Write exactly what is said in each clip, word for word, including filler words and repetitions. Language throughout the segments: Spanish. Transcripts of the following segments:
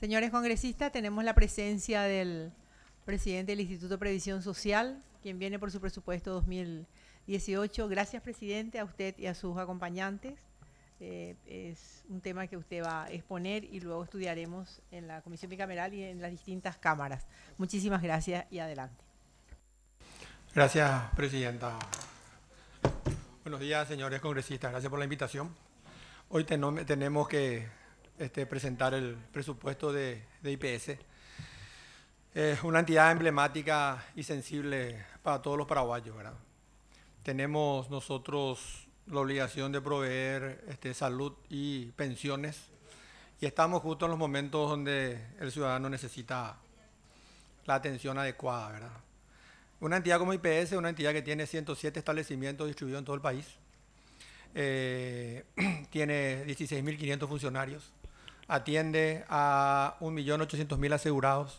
Señores congresistas, tenemos la presencia del presidente del Instituto de Previsión Social, quien viene por su presupuesto dos mil dieciocho. Gracias, presidente, a usted y a sus acompañantes. Eh, es un tema que usted va a exponer y luego estudiaremos en la Comisión Bicameral y en las distintas cámaras. Muchísimas gracias y adelante. Gracias, presidenta. Buenos días, señores congresistas. Gracias por la invitación. Hoy ten- tenemos que este, presentar el presupuesto de, de I P S. Es una entidad emblemática y sensible para todos los paraguayos, ¿verdad? Tenemos nosotros la obligación de proveer este, salud y pensiones y estamos justo en los momentos donde el ciudadano necesita la atención adecuada, ¿verdad? Una entidad como I P S es una entidad que tiene ciento siete establecimientos distribuidos en todo el país. Eh, tiene dieciséis mil quinientos funcionarios, atiende a un millón ochocientos mil asegurados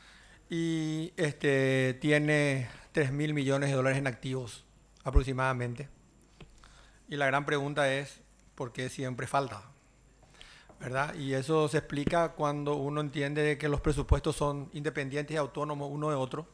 y este, tiene tres mil millones de dólares en activos aproximadamente. Y la gran pregunta es, ¿por qué siempre falta? ¿Verdad? Y eso se explica cuando uno entiende que los presupuestos son independientes y autónomos uno de otro.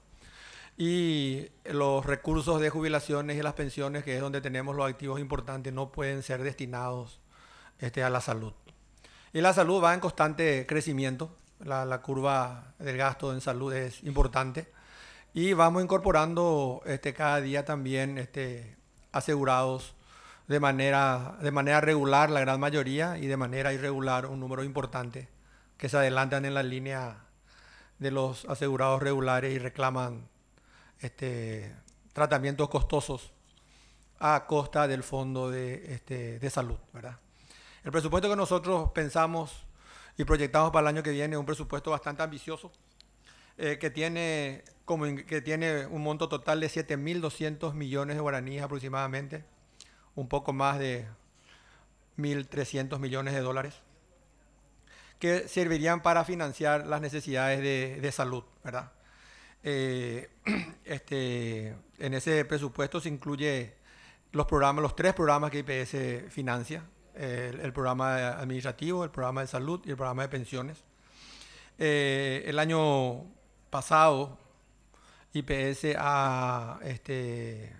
Y los recursos de jubilaciones y las pensiones, que es donde tenemos los activos importantes, no pueden ser destinados este, a la salud. Y la salud va en constante crecimiento, la, la curva del gasto en salud es importante. Y vamos incorporando este, cada día también este, asegurados de manera, de manera regular la gran mayoría y de manera irregular un número importante que se adelantan en la línea de los asegurados regulares y reclaman Este, tratamientos costosos a costa del fondo de, este, de salud, ¿verdad? El presupuesto que nosotros pensamos y proyectamos para el año que viene es un presupuesto bastante ambicioso, eh, que, tiene como in, que tiene un monto total de siete mil doscientos millones de guaraníes aproximadamente, un poco más de mil trescientos millones de dólares, que servirían para financiar las necesidades de, de salud, ¿verdad? Eh, este, en ese presupuesto se incluye los programas, los tres programas que I P S financia, el, el programa administrativo, el programa de salud y el programa de pensiones. Eh, el año pasado I P S ha este,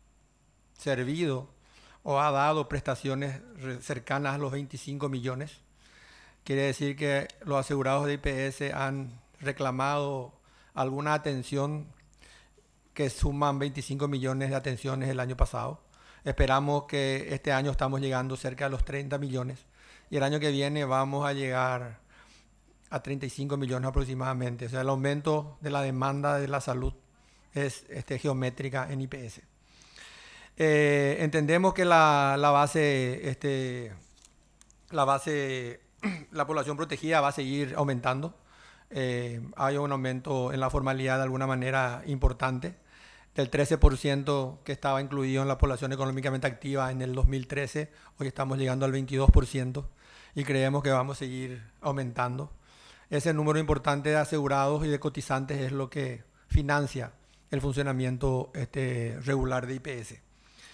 servido o ha dado prestaciones cercanas a los veinticinco millones. Quiere decir que los asegurados de I P S han reclamado alguna atención que suman veinticinco millones de atenciones el año pasado. Esperamos que este año estamos llegando cerca de los treinta millones y el año que viene vamos a llegar a treinta y cinco millones aproximadamente. O sea, el aumento de la demanda de la salud es este, geométrica en I P S. Eh, entendemos que la, la base, este, la base, la población protegida va a seguir aumentando. Eh, hay un aumento en la formalidad de alguna manera importante, del trece por ciento que estaba incluido en la población económicamente activa en el dos mil trece, hoy estamos llegando al veintidós por ciento y creemos que vamos a seguir aumentando. Ese número importante de asegurados y de cotizantes es lo que financia el funcionamiento este, regular de I P S.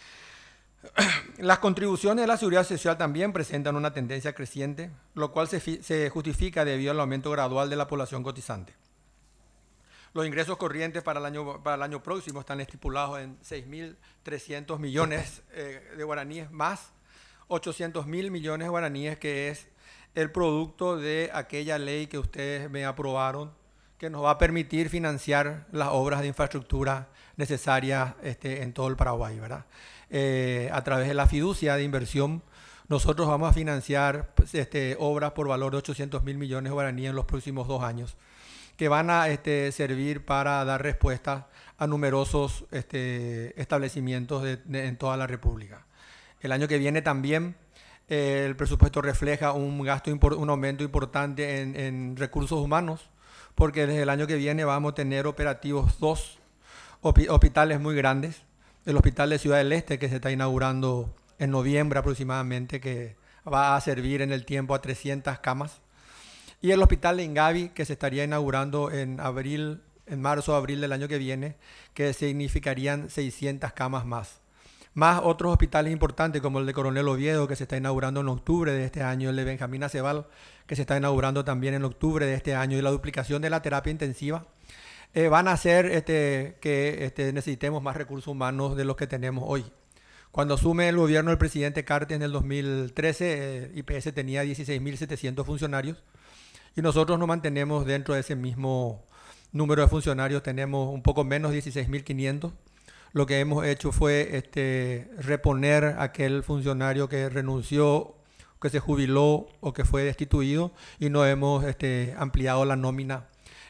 Las contribuciones de la seguridad social también presentan una tendencia creciente, lo cual se, se justifica debido al aumento gradual de la población cotizante. Los ingresos corrientes para el año, para el año próximo están estipulados en seis mil trescientos millones eh, de guaraníes más ochocientos mil millones de guaraníes, que es el producto de aquella ley que ustedes me aprobaron, que nos va a permitir financiar las obras de infraestructura necesarias este, en todo el Paraguay, ¿verdad? Eh, a través de la fiducia de inversión, nosotros vamos a financiar pues, este, obras por valor de ochocientos mil millones de guaraníes en los próximos dos años, que van a este, servir para dar respuesta a numerosos este, establecimientos de, de, en toda la República. El año que viene también eh, el presupuesto refleja un, gasto, un aumento importante en, en recursos humanos, porque desde el año que viene vamos a tener operativos dos hospitales muy grandes. El Hospital de Ciudad del Este, que se está inaugurando en noviembre aproximadamente, que va a servir en el tiempo a trescientas camas. Y el Hospital de Ingavi, que se estaría inaugurando en abril, en marzo o abril del año que viene, que significarían seiscientas camas más. más otros hospitales importantes como el de Coronel Oviedo, que se está inaugurando en octubre de este año, el de Benjamín Aceval, que se está inaugurando también en octubre de este año, y la duplicación de la terapia intensiva, eh, van a hacer este, que este, necesitemos más recursos humanos de los que tenemos hoy. Cuando asume el gobierno del presidente Cartes en el dos mil trece, eh, I P S tenía dieciséis mil setecientos funcionarios, y nosotros nos mantenemos dentro de ese mismo número de funcionarios, tenemos un poco menos, dieciséis mil quinientos. Lo que hemos hecho fue este, reponer a aquel funcionario que renunció, que se jubiló o que fue destituido, y no hemos este, ampliado la nómina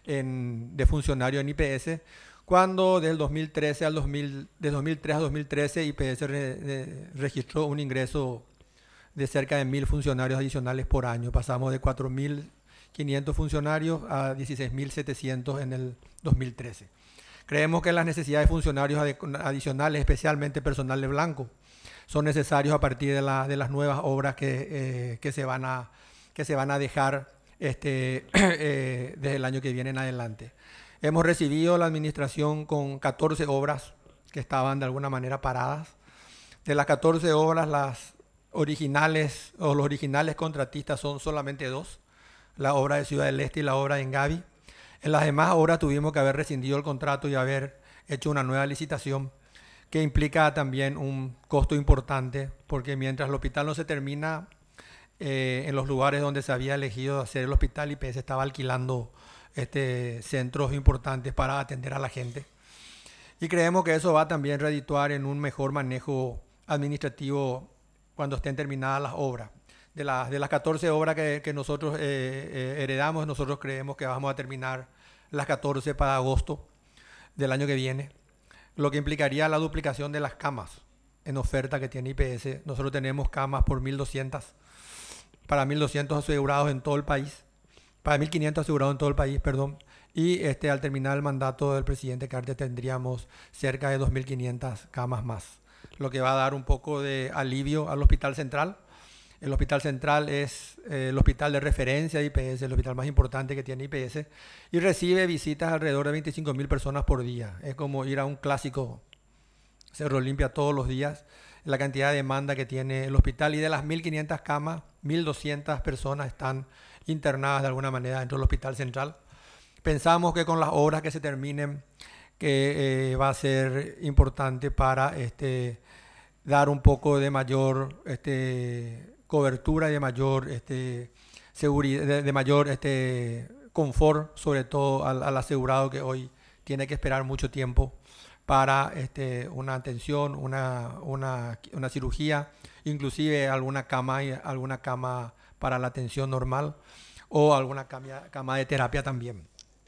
en, de funcionarios en I P S, cuando del dos mil trece al dos mil, de dos mil tres a dos mil trece I P S re, de, registró un ingreso de cerca de mil funcionarios adicionales por año. Pasamos de cuatro mil quinientos funcionarios a dieciséis mil setecientos en el dos mil trece. Creemos que las necesidades de funcionarios adicionales, especialmente personal de blanco, son necesarios a partir de, la, de las nuevas obras que, eh, que, se, van a, que se van a dejar este, eh, desde el año que viene en adelante. Hemos recibido la administración con catorce obras que estaban de alguna manera paradas. De las catorce obras, las originales o los originales contratistas son solamente dos, la obra de Ciudad del Este y la obra de Engavi. En las demás obras tuvimos que haber rescindido el contrato y haber hecho una nueva licitación, que implica también un costo importante, porque mientras el hospital no se termina, eh, en los lugares donde se había elegido hacer el hospital, I P S estaba alquilando este, centros importantes para atender a la gente. Y creemos que eso va también a redituar en un mejor manejo administrativo cuando estén terminadas las obras. De, la, de las catorce obras que, que nosotros eh, eh, heredamos, nosotros creemos que vamos a terminar las catorce para agosto del año que viene, lo que implicaría la duplicación de las camas en oferta que tiene I P S. Nosotros tenemos camas por mil doscientos, para mil doscientos asegurados en todo el país, para mil quinientos asegurados en todo el país, perdón, y este, al terminar el mandato del presidente Cartes tendríamos cerca de dos mil quinientas camas más, lo que va a dar un poco de alivio al Hospital Central. El Hospital Central es eh, el hospital de referencia de I P S, el hospital más importante que tiene I P S, y recibe visitas alrededor de veinticinco mil personas por día. Es como ir a un clásico Cerro Olimpia todos los días, la cantidad de demanda que tiene el hospital, y de las mil quinientas camas, mil doscientas personas están internadas de alguna manera dentro del Hospital Central. Pensamos que con las obras que se terminen, que eh, va a ser importante para este, dar un poco de mayor este, cobertura y de mayor este, seguridad, de, de mayor este, confort, sobre todo al, al asegurado que hoy tiene que esperar mucho tiempo para este, una atención, una, una, una cirugía, inclusive alguna cama, alguna cama para la atención normal o alguna cama, cama de terapia también.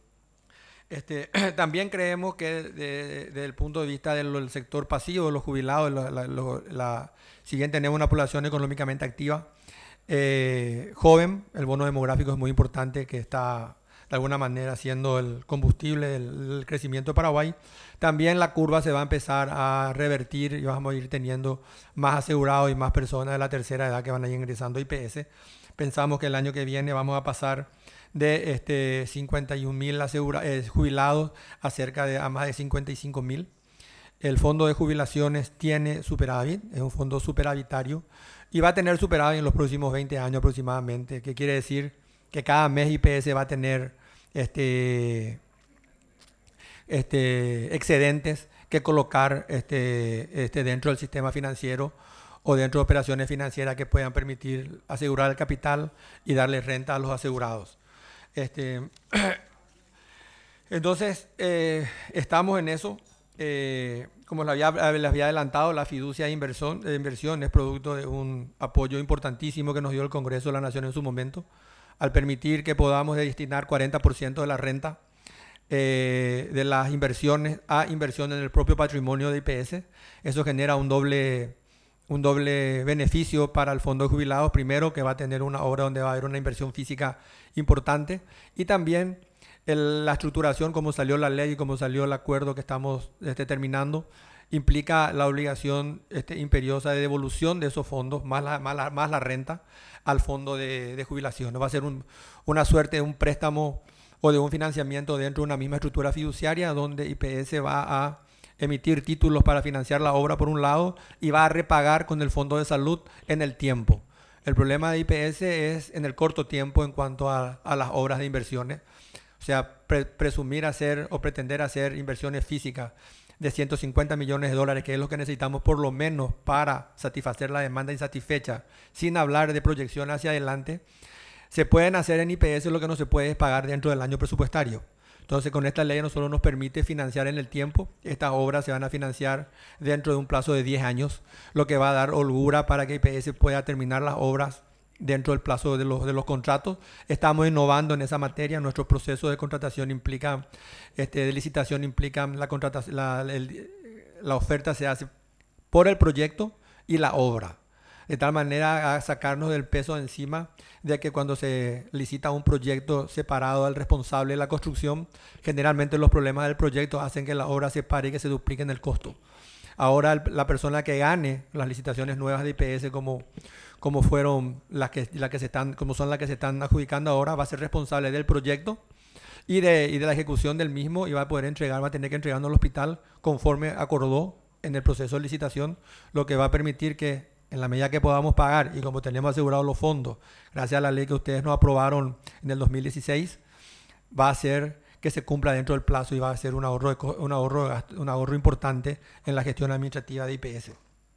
Este, también creemos que desde de, el punto de vista del, del sector pasivo, de los jubilados, la, la, la, la, si bien tenemos una población económicamente activa, eh, joven, el bono demográfico es muy importante, que está de alguna manera siendo el combustible del, del crecimiento de Paraguay. También la curva se va a empezar a revertir y vamos a ir teniendo más asegurados y más personas de la tercera edad que van a ir ingresando a I P S. Pensamos que el año que viene vamos a pasar de este, cincuenta y un mil eh, jubilados a cerca de a más de cincuenta y cinco mil. El fondo de jubilaciones tiene superávit, es un fondo superavitario, y va a tener superávit en los próximos veinte años aproximadamente, que quiere decir que cada mes I P S va a tener este, este, excedentes que colocar este, este, dentro del sistema financiero o dentro de operaciones financieras que puedan permitir asegurar el capital y darle renta a los asegurados. Este, entonces, eh, estamos en eso. Eh, como les había, les había adelantado, la fiducia de inversión, de inversión es producto de un apoyo importantísimo que nos dio el Congreso de la Nación en su momento, al permitir que podamos destinar cuarenta por ciento de la renta eh, de las inversiones a inversión en el propio patrimonio de I P S. Eso genera un doble, un doble beneficio para el fondo de jubilados. Primero, que va a tener una obra donde va a haber una inversión física importante, y también el, la estructuración, como salió la ley y como salió el acuerdo que estamos este, terminando, implica la obligación este, imperiosa de devolución de esos fondos, más la, más la, más la renta, al fondo de, de jubilación. Va a ser un, una suerte de un préstamo o de un financiamiento dentro de una misma estructura fiduciaria, donde I P S va a emitir títulos para financiar la obra por un lado y va a repagar con el Fondo de Salud en el tiempo. El problema de I P S es en el corto tiempo en cuanto a, a las obras de inversiones. O sea, pre presumir hacer o pretender hacer inversiones físicas de ciento cincuenta millones de dólares, que es lo que necesitamos por lo menos para satisfacer la demanda insatisfecha, sin hablar de proyección hacia adelante, se pueden hacer en I P S, lo que no se puede es pagar dentro del año presupuestario. Entonces, con esta ley no solo nos permite financiar en el tiempo, estas obras se van a financiar dentro de un plazo de diez años, lo que va a dar holgura para que I P S pueda terminar las obras dentro del plazo de los, de los contratos. Estamos innovando en esa materia. Nuestro proceso de contratación implica, este, de licitación implica la, contratación, la, el, la oferta se hace por el proyecto y la obra, de tal manera a sacarnos del peso encima de que cuando se licita un proyecto separado al responsable de la construcción, generalmente los problemas del proyecto hacen que la obra se pare y que se duplique en el costo. Ahora el, la persona que gane las licitaciones nuevas de I P S, como, como fueron las que, la que se están, como son las que se están adjudicando ahora, va a ser responsable del proyecto y de, y de la ejecución del mismo, y va a poder entregar, va a tener que entregarnos al hospital conforme acordó en el proceso de licitación, lo que va a permitir que en la medida que podamos pagar, y como tenemos asegurados los fondos, gracias a la ley que ustedes nos aprobaron en el dos mil dieciséis, va a ser que se cumpla dentro del plazo y va a ser un ahorro, de, un ahorro, un ahorro importante en la gestión administrativa de I P S.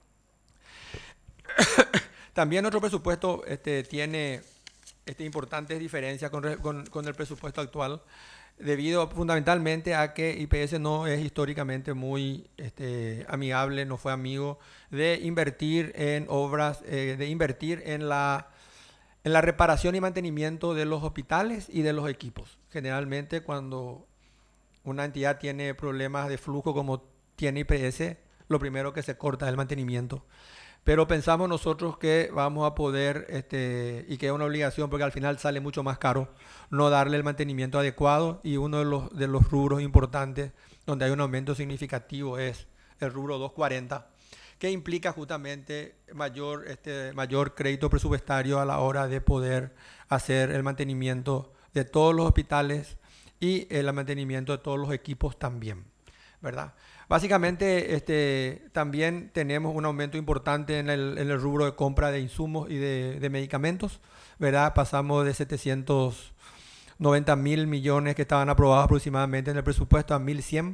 También nuestro presupuesto este, tiene este, importantes diferencias con, con, con el presupuesto actual, debido fundamentalmente a que I P S no es históricamente muy este, amigable, no fue amigo de invertir en obras, eh, de invertir en la, en la reparación y mantenimiento de los hospitales y de los equipos. Generalmente cuando una entidad tiene problemas de flujo como tiene I P S, lo primero que se corta es el mantenimiento. Pero pensamos nosotros que vamos a poder, este, y que es una obligación porque al final sale mucho más caro, no darle el mantenimiento adecuado, y uno de los, de los rubros importantes donde hay un aumento significativo es el rubro doscientos cuarenta, que implica justamente mayor, este, mayor crédito presupuestario a la hora de poder hacer el mantenimiento de todos los hospitales y el mantenimiento de todos los equipos también, ¿verdad? Básicamente, este, también tenemos un aumento importante en el, en el rubro de compra de insumos y de, de medicamentos, ¿verdad? Pasamos de setecientos noventa mil millones que estaban aprobados aproximadamente en el presupuesto a mil cien.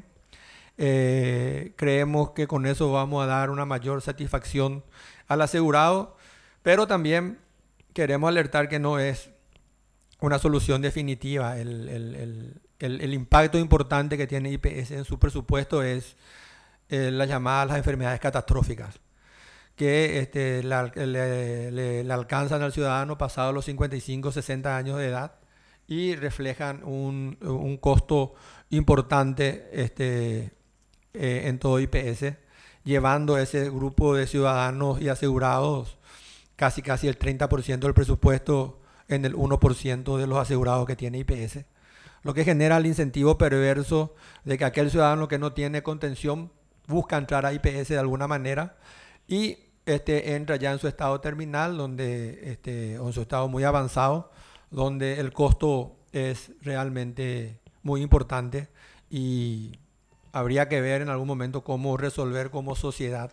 Eh, creemos que con eso vamos a dar una mayor satisfacción al asegurado, pero también queremos alertar que no es una solución definitiva. El, el, el, el, el impacto importante que tiene I P S en su presupuesto es eh, las llamadas las enfermedades catastróficas, que este, la, le, le, le alcanzan al ciudadano pasado los cincuenta y cinco, sesenta años de edad y reflejan un, un costo importante este, eh, en todo I P S, llevando ese grupo de ciudadanos y asegurados casi casi el treinta por ciento del presupuesto en el uno por ciento de los asegurados que tiene I P S, lo que genera el incentivo perverso de que aquel ciudadano que no tiene contención busca entrar a I P S de alguna manera y este, entra ya en su estado terminal, donde, este, o en su estado muy avanzado, donde el costo es realmente muy importante y habría que ver en algún momento cómo resolver como sociedad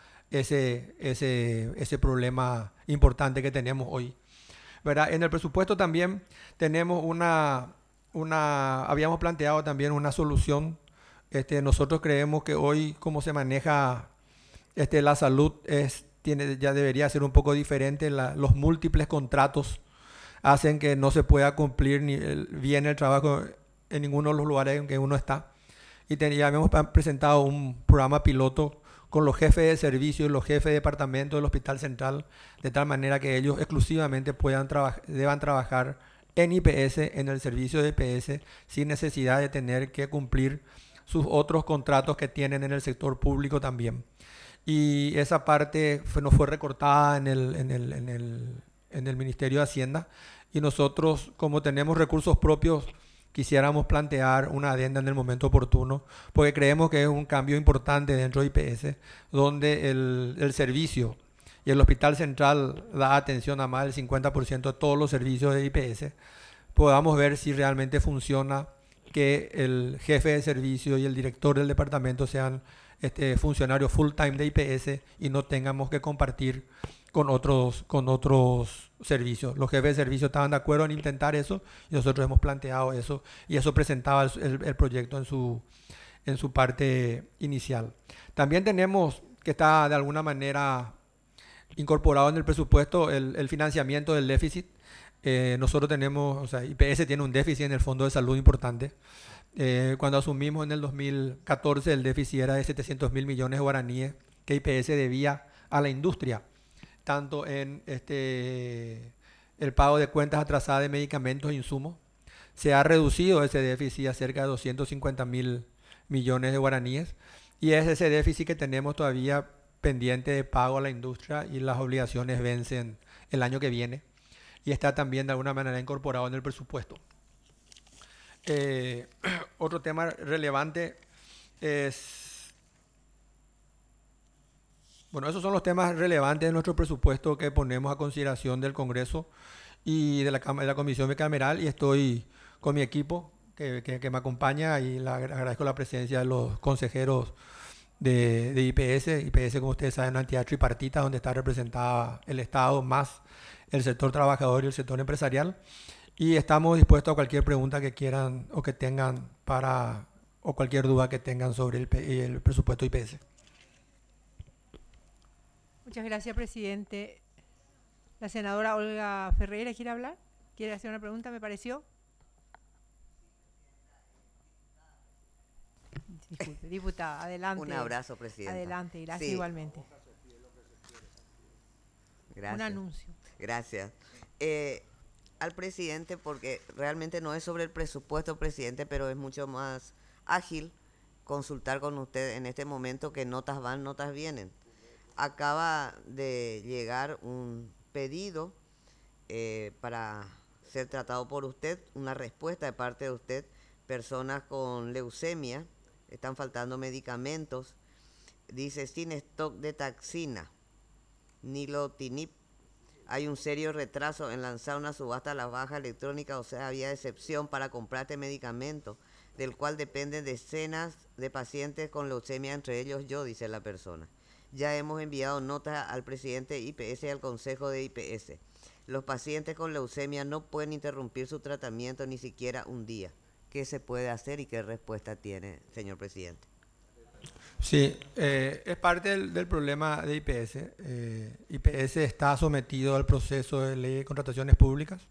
ese, ese, ese problema importante que tenemos hoy, ¿verdad? En el presupuesto también tenemos una, una habíamos planteado también una solución. Este, nosotros creemos que hoy como se maneja este, la salud es, tiene, ya debería ser un poco diferente. La, los múltiples contratos hacen que no se pueda cumplir ni el, bien el trabajo en ninguno de los lugares en que uno está. Y ten, ya habíamos presentado un programa piloto con los jefes de servicio y los jefes de departamento del Hospital Central, de tal manera que ellos exclusivamente puedan traba, deban trabajar en I P S, en el servicio de I P S, sin necesidad de tener que cumplir sus otros contratos que tienen en el sector público también. Y esa parte fue, nos fue recortada en el, en, el, en, el, en el Ministerio de Hacienda, y nosotros, como tenemos recursos propios, quisiéramos plantear una adenda en el momento oportuno, porque creemos que es un cambio importante dentro de I P S, donde el, el servicio y el Hospital Central da atención a más del cincuenta por ciento de todos los servicios de I P S, podamos ver si realmente funciona que el jefe de servicio y el director del departamento sean este, funcionarios full time de I P S y no tengamos que compartir con otros, con otros servicios. Los jefes de servicio estaban de acuerdo en intentar eso y nosotros hemos planteado eso y eso presentaba el, el, el proyecto en su, en su parte inicial. También tenemos que está de alguna manera incorporado en el presupuesto el, el financiamiento del déficit. Eh, nosotros tenemos, o sea, I P S tiene un déficit en el Fondo de Salud importante. Eh, cuando asumimos en el dos mil catorce el déficit era de setecientos mil millones de guaraníes que I P S debía a la industria, tanto en este, el pago de cuentas atrasadas de medicamentos e insumos. Se ha reducido ese déficit a cerca de doscientos cincuenta mil millones de guaraníes y es ese déficit que tenemos todavía pendiente de pago a la industria y las obligaciones vencen el año que viene y está también de alguna manera incorporado en el presupuesto. Eh, otro tema relevante es, bueno, esos son los temas relevantes de nuestro presupuesto que ponemos a consideración del Congreso y de la, de la Comisión Bicameral, y estoy con mi equipo que, que, que me acompaña y le agradezco la presencia de los consejeros de, de I P S. I P S, como ustedes saben, es una entidad tripartita donde está representada el Estado más el sector trabajador y el sector empresarial. Y estamos dispuestos a cualquier pregunta que quieran o que tengan para, o cualquier duda que tengan sobre el, el presupuesto I P S. Muchas gracias, presidente. La senadora Olga Ferreira, ¿quiere hablar? ¿Quiere hacer una pregunta, me pareció? Disculpe, diputada, adelante. Un abrazo, presidenta. Adelante, gracias Sí. igualmente. Gracias. Un anuncio. Gracias. Eh, al presidente, porque realmente no es sobre el presupuesto, presidente, pero es mucho más ágil consultar con usted en este momento que notas van, notas vienen. Acaba de llegar un pedido eh, para ser tratado por usted, una respuesta de parte de usted, personas con leucemia, están faltando medicamentos, dice sin stock de taxina, nilotinib. Hay un serio retraso en lanzar una subasta a la baja electrónica, o sea, había excepción para comprar este medicamento, del cual dependen decenas de pacientes con leucemia, entre ellos yo, dice la persona. Ya hemos enviado notas al presidente de I P S y al consejo de I P S. Los pacientes con leucemia no pueden interrumpir su tratamiento ni siquiera un día. ¿Qué se puede hacer y qué respuesta tiene, señor presidente? Sí, eh, es parte del, del problema de I P S. Eh, I P S está sometido al proceso de ley de contrataciones públicas.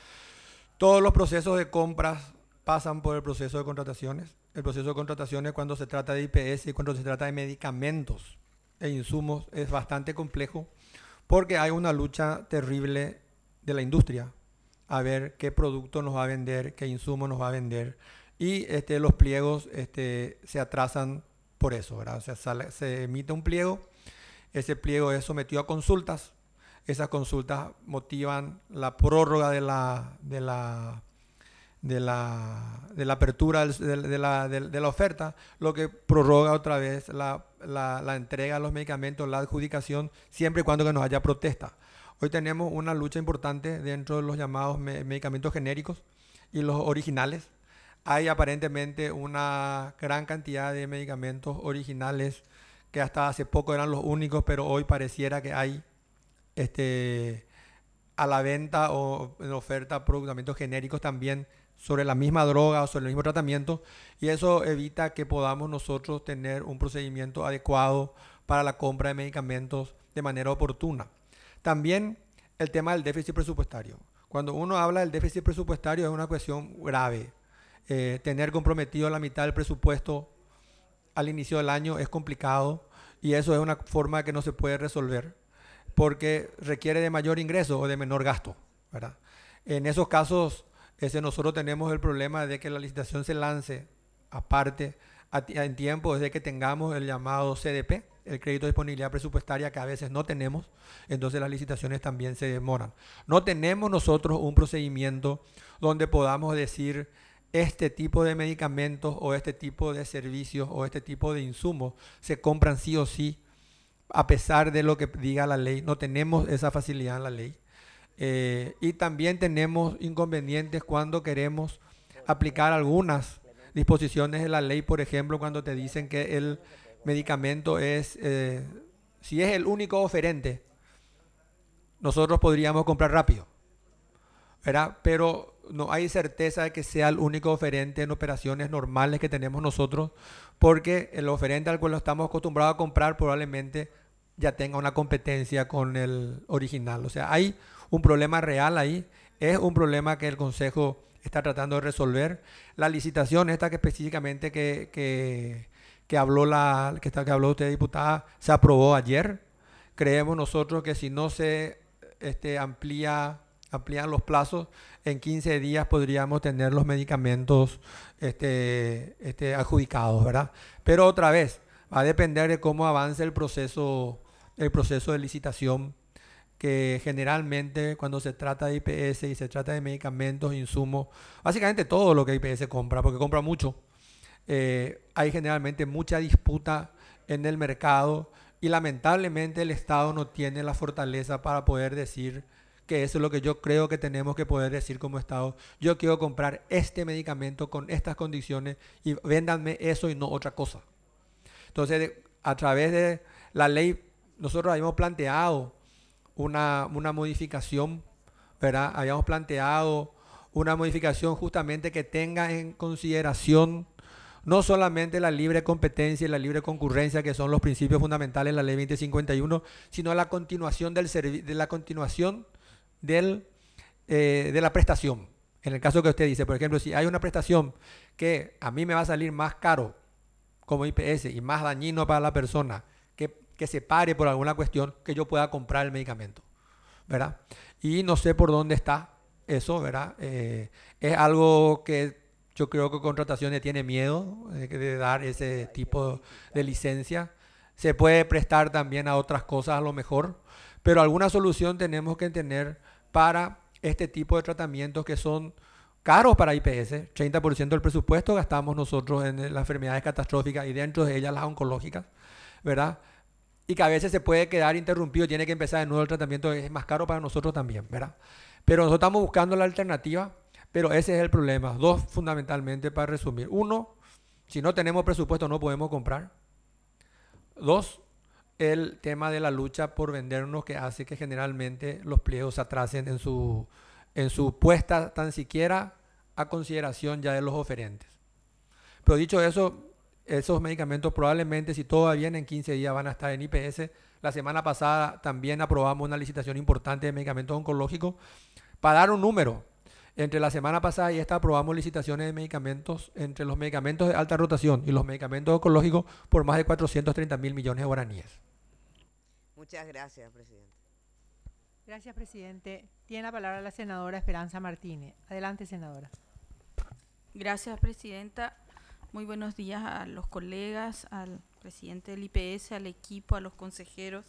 Todos los procesos de compras pasan por el proceso de contrataciones. El proceso de contrataciones cuando se trata de I P S y cuando se trata de medicamentos e insumos es bastante complejo porque hay una lucha terrible de la industria a ver qué producto nos va a vender, qué insumo nos va a vender y este, los pliegos este, se atrasan por eso, ¿verdad? O sea, sale, se emite un pliego, ese pliego es sometido a consultas, esas consultas motivan la prórroga de la, de la, de la, de la apertura del, de, de, la, de, de la oferta, lo que prorroga otra vez la, la, la entrega de los medicamentos, la adjudicación, siempre y cuando que no haya protesta. Hoy tenemos una lucha importante dentro de los llamados me, medicamentos genéricos y los originales. Hay aparentemente una gran cantidad de medicamentos originales que hasta hace poco eran los únicos, pero hoy pareciera que hay este, a la venta o en oferta medicamentos genéricos también sobre la misma droga o sobre el mismo tratamiento, y eso evita que podamos nosotros tener un procedimiento adecuado para la compra de medicamentos de manera oportuna. También el tema del déficit presupuestario. Cuando uno habla del déficit presupuestario es una cuestión grave. Eh, tener comprometido la mitad del presupuesto al inicio del año es complicado y eso es una forma que no se puede resolver porque requiere de mayor ingreso o de menor gasto, ¿verdad? En esos casos ese, nosotros tenemos el problema de que la licitación se lance aparte a, a, en tiempo desde que tengamos el llamado C D P, el crédito de disponibilidad presupuestaria, que a veces no tenemos, entonces las licitaciones también se demoran. No tenemos nosotros un procedimiento donde podamos decir este tipo de medicamentos o este tipo de servicios o este tipo de insumos se compran sí o sí a pesar de lo que diga la ley. No tenemos esa facilidad en la ley. Eh, y también tenemos inconvenientes cuando queremos aplicar algunas disposiciones de la ley, por ejemplo, cuando te dicen que el medicamento es, eh, si es el único oferente, nosotros podríamos comprar rápido, ¿verdad? Pero no hay certeza de que sea el único oferente en operaciones normales que tenemos nosotros, porque el oferente al cual estamos acostumbrados a comprar probablemente ya tenga una competencia con el original. O sea, hay un problema real ahí, es un problema que el Consejo está tratando de resolver. La licitación esta que específicamente que, que, que habló la que, está, que habló usted, diputada, se aprobó ayer. Creemos nosotros que si no se este, amplía, amplían los plazos, en quince días podríamos tener los medicamentos este, este, adjudicados, ¿verdad? Pero otra vez, va a depender de cómo avance el proceso, el proceso de licitación, que generalmente cuando se trata de I P S y se trata de medicamentos, insumos, básicamente todo lo que I P S compra, porque compra mucho, eh, hay generalmente mucha disputa en el mercado y lamentablemente el Estado no tiene la fortaleza para poder decir que eso es lo que yo creo que tenemos que poder decir como Estado. Yo quiero comprar este medicamento con estas condiciones y véndanme eso y no otra cosa. Entonces, a través de la ley, nosotros habíamos planteado una, una modificación, ¿verdad? Habíamos planteado una modificación justamente que tenga en consideración no solamente la libre competencia y la libre concurrencia, que son los principios fundamentales de la ley veinte cincuenta y uno, sino la continuación, del de la, continuación del, eh, de la prestación. En el caso que usted dice, por ejemplo, si hay una prestación que a mí me va a salir más caro como I P S y más dañino para la persona, que, que se pare por alguna cuestión, que yo pueda comprar el medicamento, ¿verdad? Y no sé por dónde está eso, ¿verdad? Eh, es algo que yo creo que Contrataciones tiene miedo de, de dar ese tipo de licencia. Se puede prestar también a otras cosas a lo mejor, pero alguna solución tenemos que tener para este tipo de tratamientos que son caros para I P S. treinta por ciento del presupuesto gastamos nosotros en las enfermedades catastróficas y dentro de ellas las oncológicas, ¿verdad? Y que a veces se puede quedar interrumpido, tiene que empezar de nuevo el tratamiento, es más caro para nosotros también, ¿verdad? Pero nosotros estamos buscando la alternativa, pero ese es el problema. Dos fundamentalmente para resumir. Uno, si no tenemos presupuesto no podemos comprar. Dos, el tema de la lucha por vendernos, que hace que generalmente los pliegos se atrasen en su, en su puesta tan siquiera a consideración ya de los oferentes. Pero dicho eso, esos medicamentos probablemente, si todo va bien, en quince días van a estar en I P S. La semana pasada también aprobamos una licitación importante de medicamentos oncológicos. Para dar un número, entre la semana pasada y esta aprobamos licitaciones de medicamentos, entre los medicamentos de alta rotación y los medicamentos oncológicos, por más de cuatrocientos treinta mil millones de guaraníes. Muchas gracias, presidente. Gracias, presidente. Tiene la palabra la senadora Esperanza Martínez. Adelante, senadora. Gracias, presidenta. Muy buenos días a los colegas, al presidente del I P S, al equipo, a los consejeros.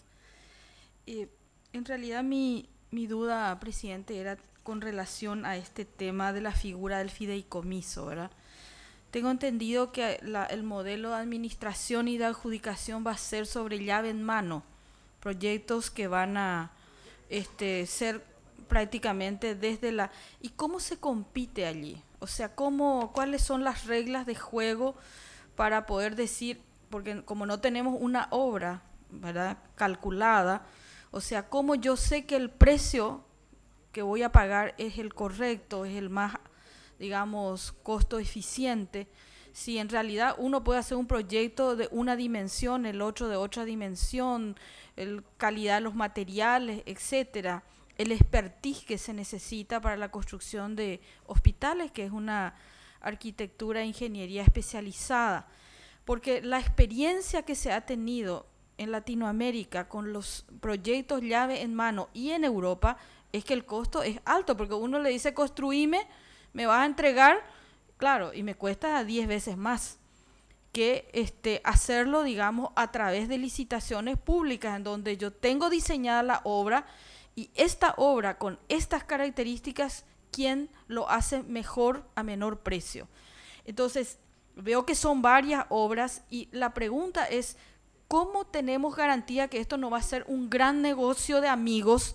Eh, en realidad mi, mi duda, presidente, era con relación a este tema de la figura del fideicomiso, ¿verdad? Tengo entendido que la, el modelo de administración y de adjudicación va a ser sobre llave en mano, proyectos que van a este, ser prácticamente desde la... ¿Y cómo se compite allí? O sea, ¿cómo, cuáles son las reglas de juego para poder decir, porque como no tenemos una obra, ¿verdad?, calculada, o sea, ¿cómo yo sé que el precio que voy a pagar es el correcto, es el más, digamos, costo eficiente? Si en realidad uno puede hacer un proyecto de una dimensión, el otro de otra dimensión, el calidad de los materiales, etcétera, el expertise que se necesita para la construcción de hospitales, que es una arquitectura e ingeniería especializada, porque la experiencia que se ha tenido en Latinoamérica con los proyectos llave en mano y en Europa es que el costo es alto, porque uno le dice construíme, me vas a entregar, claro, y me cuesta diez veces más que este, hacerlo, digamos, a través de licitaciones públicas, en donde yo tengo diseñada la obra, y esta obra con estas características, ¿quién lo hace mejor a menor precio? Entonces, veo que son varias obras y la pregunta es, ¿cómo tenemos garantía que esto no va a ser un gran negocio de amigos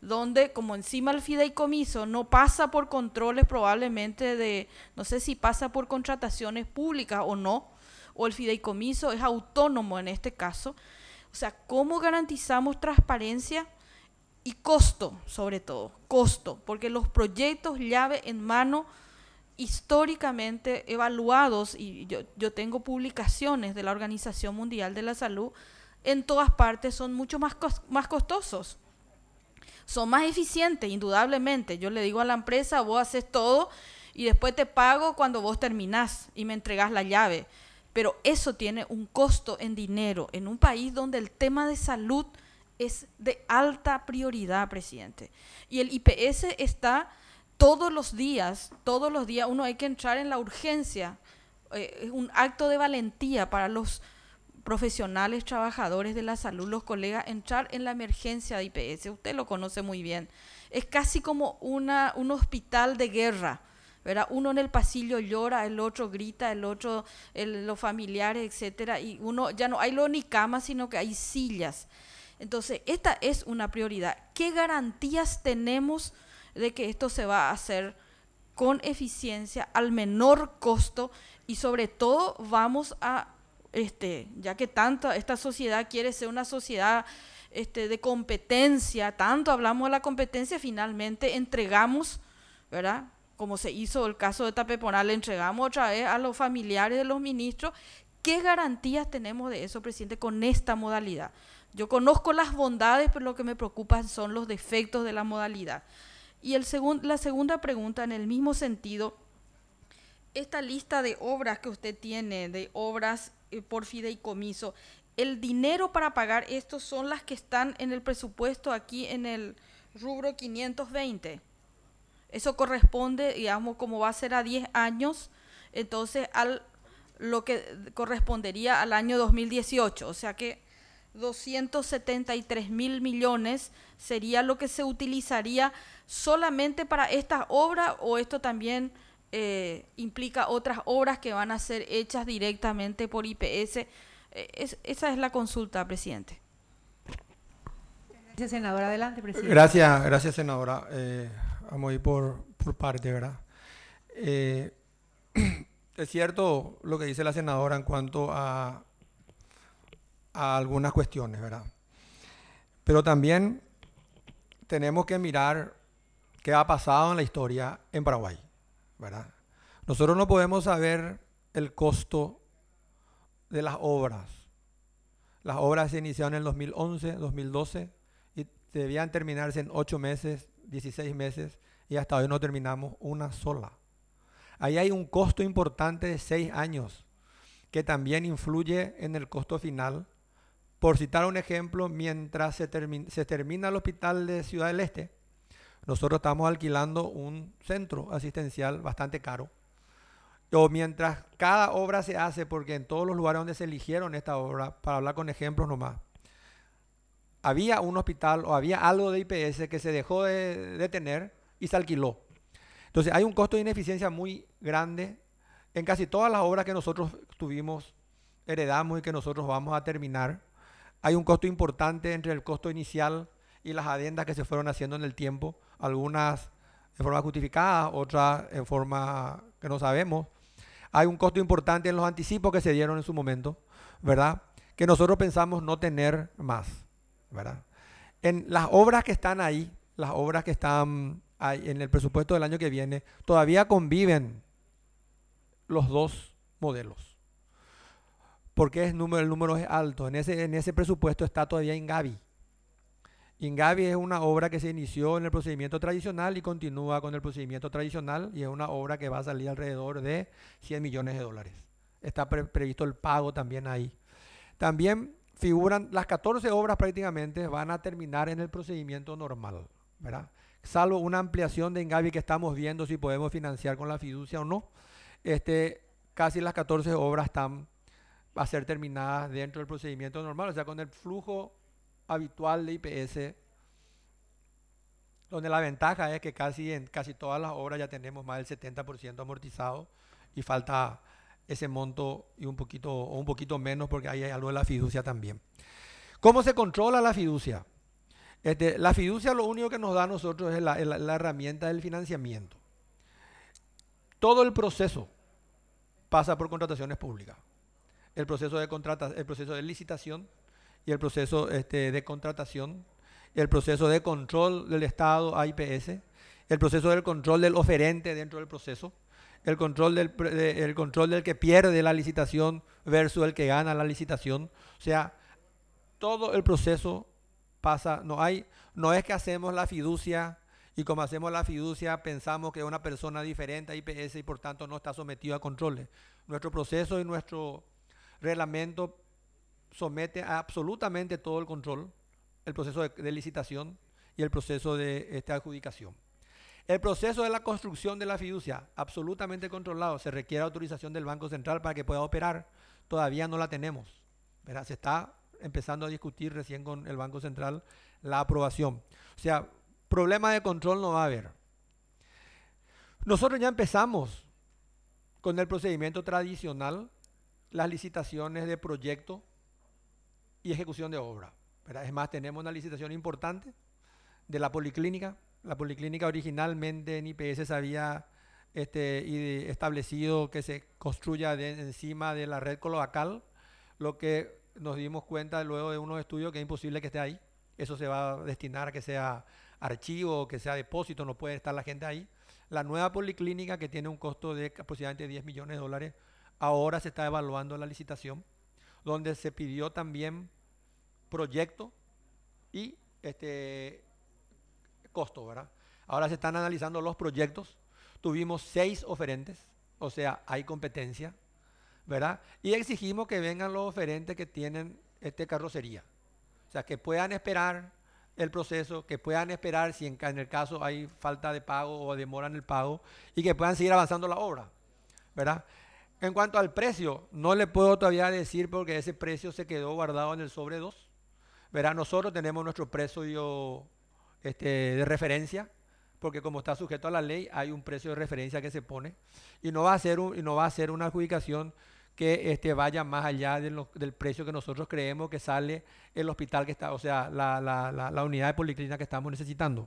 donde como encima el fideicomiso no pasa por controles probablemente de, no sé si pasa por contrataciones públicas o no, o el fideicomiso es autónomo en este caso. O sea, ¿cómo garantizamos transparencia y costo, sobre todo? Costo, porque los proyectos llave en mano históricamente evaluados, y yo, yo tengo publicaciones de la Organización Mundial de la Salud, en todas partes son mucho más, cos, más costosos. Son más eficientes, indudablemente. Yo le digo a la empresa, vos haces todo y después te pago cuando vos terminás y me entregás la llave. Pero eso tiene un costo en dinero, en un país donde el tema de salud es de alta prioridad, presidente. Y el I P S está todos los días, todos los días uno hay que entrar en la urgencia. Eh, es un acto de valentía para los profesionales, trabajadores de la salud, los colegas, entrar en la emergencia de I P S. Usted lo conoce muy bien. Es casi como una, un hospital de guerra, ¿verdad? Uno en el pasillo llora, el otro grita, el otro, el, los familiares, etcétera, y uno ya no hay lo ni camas, sino que hay sillas. Entonces, esta es una prioridad. ¿Qué garantías tenemos de que esto se va a hacer con eficiencia, al menor costo, y sobre todo vamos a, este, ya que tanto esta sociedad quiere ser una sociedad este, de competencia, tanto hablamos de la competencia, finalmente entregamos, ¿verdad? Como se hizo el caso de Tapeponal, le entregamos otra vez a los familiares de los ministros. ¿Qué garantías tenemos de eso, presidente, con esta modalidad? Yo conozco las bondades, pero lo que me preocupa son los defectos de la modalidad. Y el segun, la segunda pregunta, en el mismo sentido, esta lista de obras que usted tiene, de obras eh, por fideicomiso, ¿el dinero para pagar esto son las que están en el presupuesto aquí en el rubro quinientos veinte? Eso corresponde, digamos, como va a ser a diez años, entonces al lo que correspondería al año dos mil dieciocho, o sea que doscientos setenta y tres mil millones sería lo que se utilizaría solamente para estas obras, o esto también eh, implica otras obras que van a ser hechas directamente por I P S. Eh, es, esa es la consulta, presidente. Gracias, senadora. Adelante, presidente. Gracias, gracias, senadora. Eh, vamos a ir por, por parte, ¿verdad? Eh, es cierto lo que dice la senadora en cuanto a, a algunas cuestiones, ¿verdad? Pero también tenemos que mirar qué ha pasado en la historia en Paraguay, ¿verdad? Nosotros no podemos saber el costo de las obras. Las obras se iniciaron en el dos mil once, dos mil doce y debían terminarse en ocho meses, dieciséis meses, y hasta hoy no terminamos una sola. Ahí hay un costo importante de seis años que también influye en el costo final. Por citar un ejemplo, mientras se, termi se termina el hospital de Ciudad del Este, nosotros estamos alquilando un centro asistencial bastante caro. O mientras cada obra se hace, porque en todos los lugares donde se eligieron esta obra, para hablar con ejemplos nomás, había un hospital o había algo de I P S que se dejó de, de tener y se alquiló. Entonces hay un costo de ineficiencia muy grande en casi todas las obras que nosotros tuvimos, heredamos y que nosotros vamos a terminar. Hay un costo importante entre el costo inicial y las adendas que se fueron haciendo en el tiempo, algunas en forma justificada, otras en forma que no sabemos. Hay un costo importante en los anticipos que se dieron en su momento, ¿verdad? Que nosotros pensamos no tener más, ¿verdad? En las obras que están ahí, las obras que están ahí en el presupuesto del año que viene, todavía conviven los dos modelos. Porque es número, el número es alto. En ese, en ese presupuesto está todavía Ingavi. Ingavi es una obra que se inició en el procedimiento tradicional y continúa con el procedimiento tradicional, y es una obra que va a salir alrededor de cien millones de dólares. Está pre previsto el pago también ahí. También figuran las catorce obras, prácticamente van a terminar en el procedimiento normal, ¿verdad? Salvo una ampliación de Ingavi que estamos viendo si podemos financiar con la fiducia o no. Este, casi las catorce obras están a ser terminadas dentro del procedimiento normal, o sea, con el flujo habitual de I P S, donde la ventaja es que casi en casi todas las obras ya tenemos más del setenta por ciento amortizado y falta ese monto y un poquito o un poquito menos porque ahí hay algo de la fiducia también. ¿Cómo se controla la fiducia? Este, la fiducia lo único que nos da a nosotros es la, la, la herramienta del financiamiento. Todo el proceso pasa por contrataciones públicas. El proceso de, contrata, el proceso de licitación y el proceso este, de contratación, el proceso de control del Estado a I P S, el proceso del control del oferente dentro del proceso, el control del, de, el control del que pierde la licitación versus el que gana la licitación. O sea, todo el proceso pasa, no hay, no es que hacemos la fiducia y como hacemos la fiducia pensamos que es una persona diferente a I P S y por tanto no está sometido a controles. Nuestro proceso y nuestro reglamento somete a absolutamente todo el control, el proceso de, de licitación y el proceso de esta adjudicación. El proceso de la construcción de la fiducia, absolutamente controlado, se requiere autorización del Banco Central para que pueda operar. Todavía no la tenemos, ¿verdad? Se está empezando a discutir recién con el Banco Central la aprobación. O sea, problema de control no va a haber. Nosotros ya empezamos con el procedimiento tradicional, las licitaciones de proyecto y ejecución de obra, ¿verdad? Es más, tenemos una licitación importante de la policlínica. La policlínica originalmente en I P S se había este, y establecido que se construya de, encima de la red cloacal, lo que nos dimos cuenta luego de unos estudios que es imposible que esté ahí. Eso se va a destinar a que sea archivo, que sea depósito, no puede estar la gente ahí. La nueva policlínica, que tiene un costo de aproximadamente diez millones de dólares, ahora se está evaluando la licitación, donde se pidió también proyecto y este costo, ¿verdad? Ahora se están analizando los proyectos. Tuvimos seis oferentes, o sea, hay competencia, ¿verdad? Y exigimos que vengan los oferentes que tienen este carrocería. O sea, que puedan esperar el proceso, que puedan esperar si en, en el caso hay falta de pago o demora en el pago y que puedan seguir avanzando la obra, ¿verdad? En cuanto al precio, no le puedo todavía decir porque ese precio se quedó guardado en el sobre dos, ¿verdad? Nosotros tenemos nuestro precio este, de referencia, porque como está sujeto a la ley, hay un precio de referencia que se pone y no va a ser, un, y no va a ser una adjudicación que este, vaya más allá de lo, del precio que nosotros creemos que sale el hospital que está, o sea, la, la, la, la unidad de policlínica que estamos necesitando.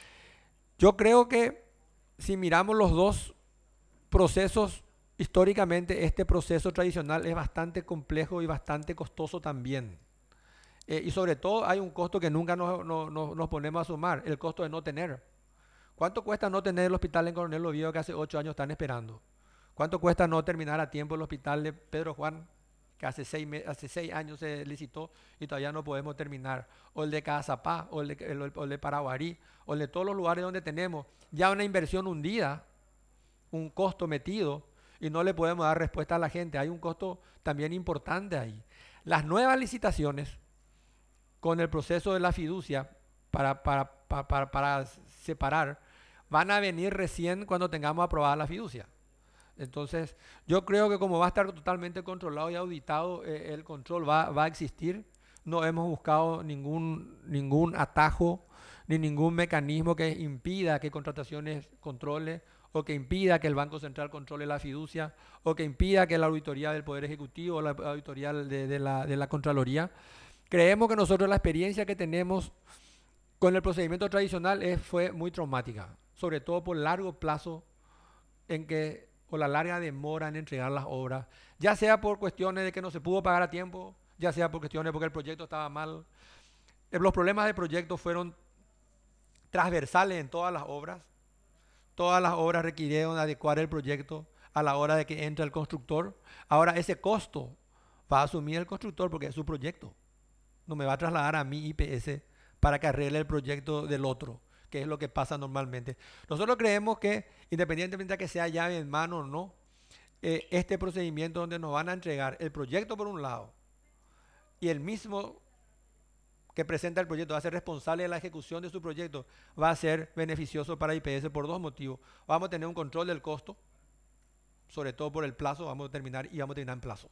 Yo creo que si miramos los dos procesos, históricamente este proceso tradicional es bastante complejo y bastante costoso también. Eh, y sobre todo hay un costo que nunca nos, no, no, nos ponemos a sumar, el costo de no tener. ¿Cuánto cuesta no tener el hospital en Coronel Oviedo que hace ocho años están esperando? ¿Cuánto cuesta no terminar a tiempo el hospital de Pedro Juan, que hace seis, hace seis años se licitó y todavía no podemos terminar? O el de Cazapá, o el de, el, el de Paraguarí, o el de todos los lugares donde tenemos ya una inversión hundida, un costo metido, y no le podemos dar respuesta a la gente. Hay un costo también importante ahí. Las nuevas licitaciones, con el proceso de la fiducia, para, para, para, para, para separar, van a venir recién cuando tengamos aprobada la fiducia. Entonces, yo creo que como va a estar totalmente controlado y auditado, eh, el control va, va a existir. No hemos buscado ningún, ningún atajo ni ningún mecanismo que impida que contrataciones controle o que impida que el Banco Central controle la fiducia o que impida que la auditoría del Poder Ejecutivo o la auditoría de, de, la, de la Contraloría. Creemos que nosotros la experiencia que tenemos con el procedimiento tradicional es, fue muy traumática, sobre todo por largo plazo en que o la larga demora en entregar las obras, ya sea por cuestiones de que no se pudo pagar a tiempo, ya sea por cuestiones porque el proyecto estaba mal. Los problemas del proyecto fueron transversales en todas las obras. Todas las obras requirieron adecuar el proyecto a la hora de que entre el constructor. Ahora ese costo va a asumir el constructor porque es su proyecto. No me va a trasladar a mi I P S para que arregle el proyecto del otro, que es lo que pasa normalmente. Nosotros creemos que, independientemente de que sea llave en mano o no, eh, este procedimiento donde nos van a entregar el proyecto por un lado y el mismo que presenta el proyecto va a ser responsable de la ejecución de su proyecto, va a ser beneficioso para I P S por dos motivos. Vamos a tener un control del costo, sobre todo por el plazo, vamos a terminar y vamos a terminar en plazo.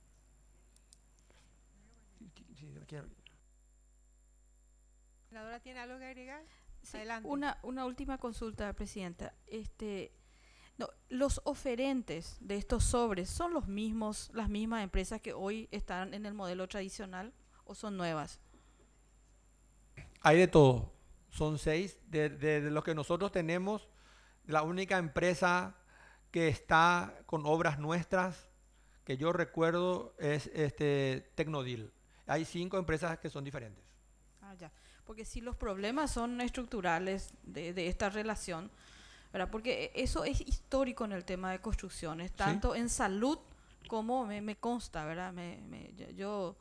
¿La senadora tiene algo que agregar? Sí, Adelante. Una, una última consulta, Presidenta. Este, no, los oferentes de estos sobres, ¿son los mismos, las mismas empresas que hoy están en el modelo tradicional o son nuevas? hay de todo. Son seis. De, de, de los que nosotros tenemos, la única empresa que está con obras nuestras que yo recuerdo es este Tecnodil. Hay cinco empresas que son diferentes. Ah, ya. Porque si los problemas son estructurales de, de esta relación, ¿verdad? Porque eso es histórico en el tema de construcciones, tanto ¿sí? en salud como me, me consta, ¿verdad? Me, me, yo, yo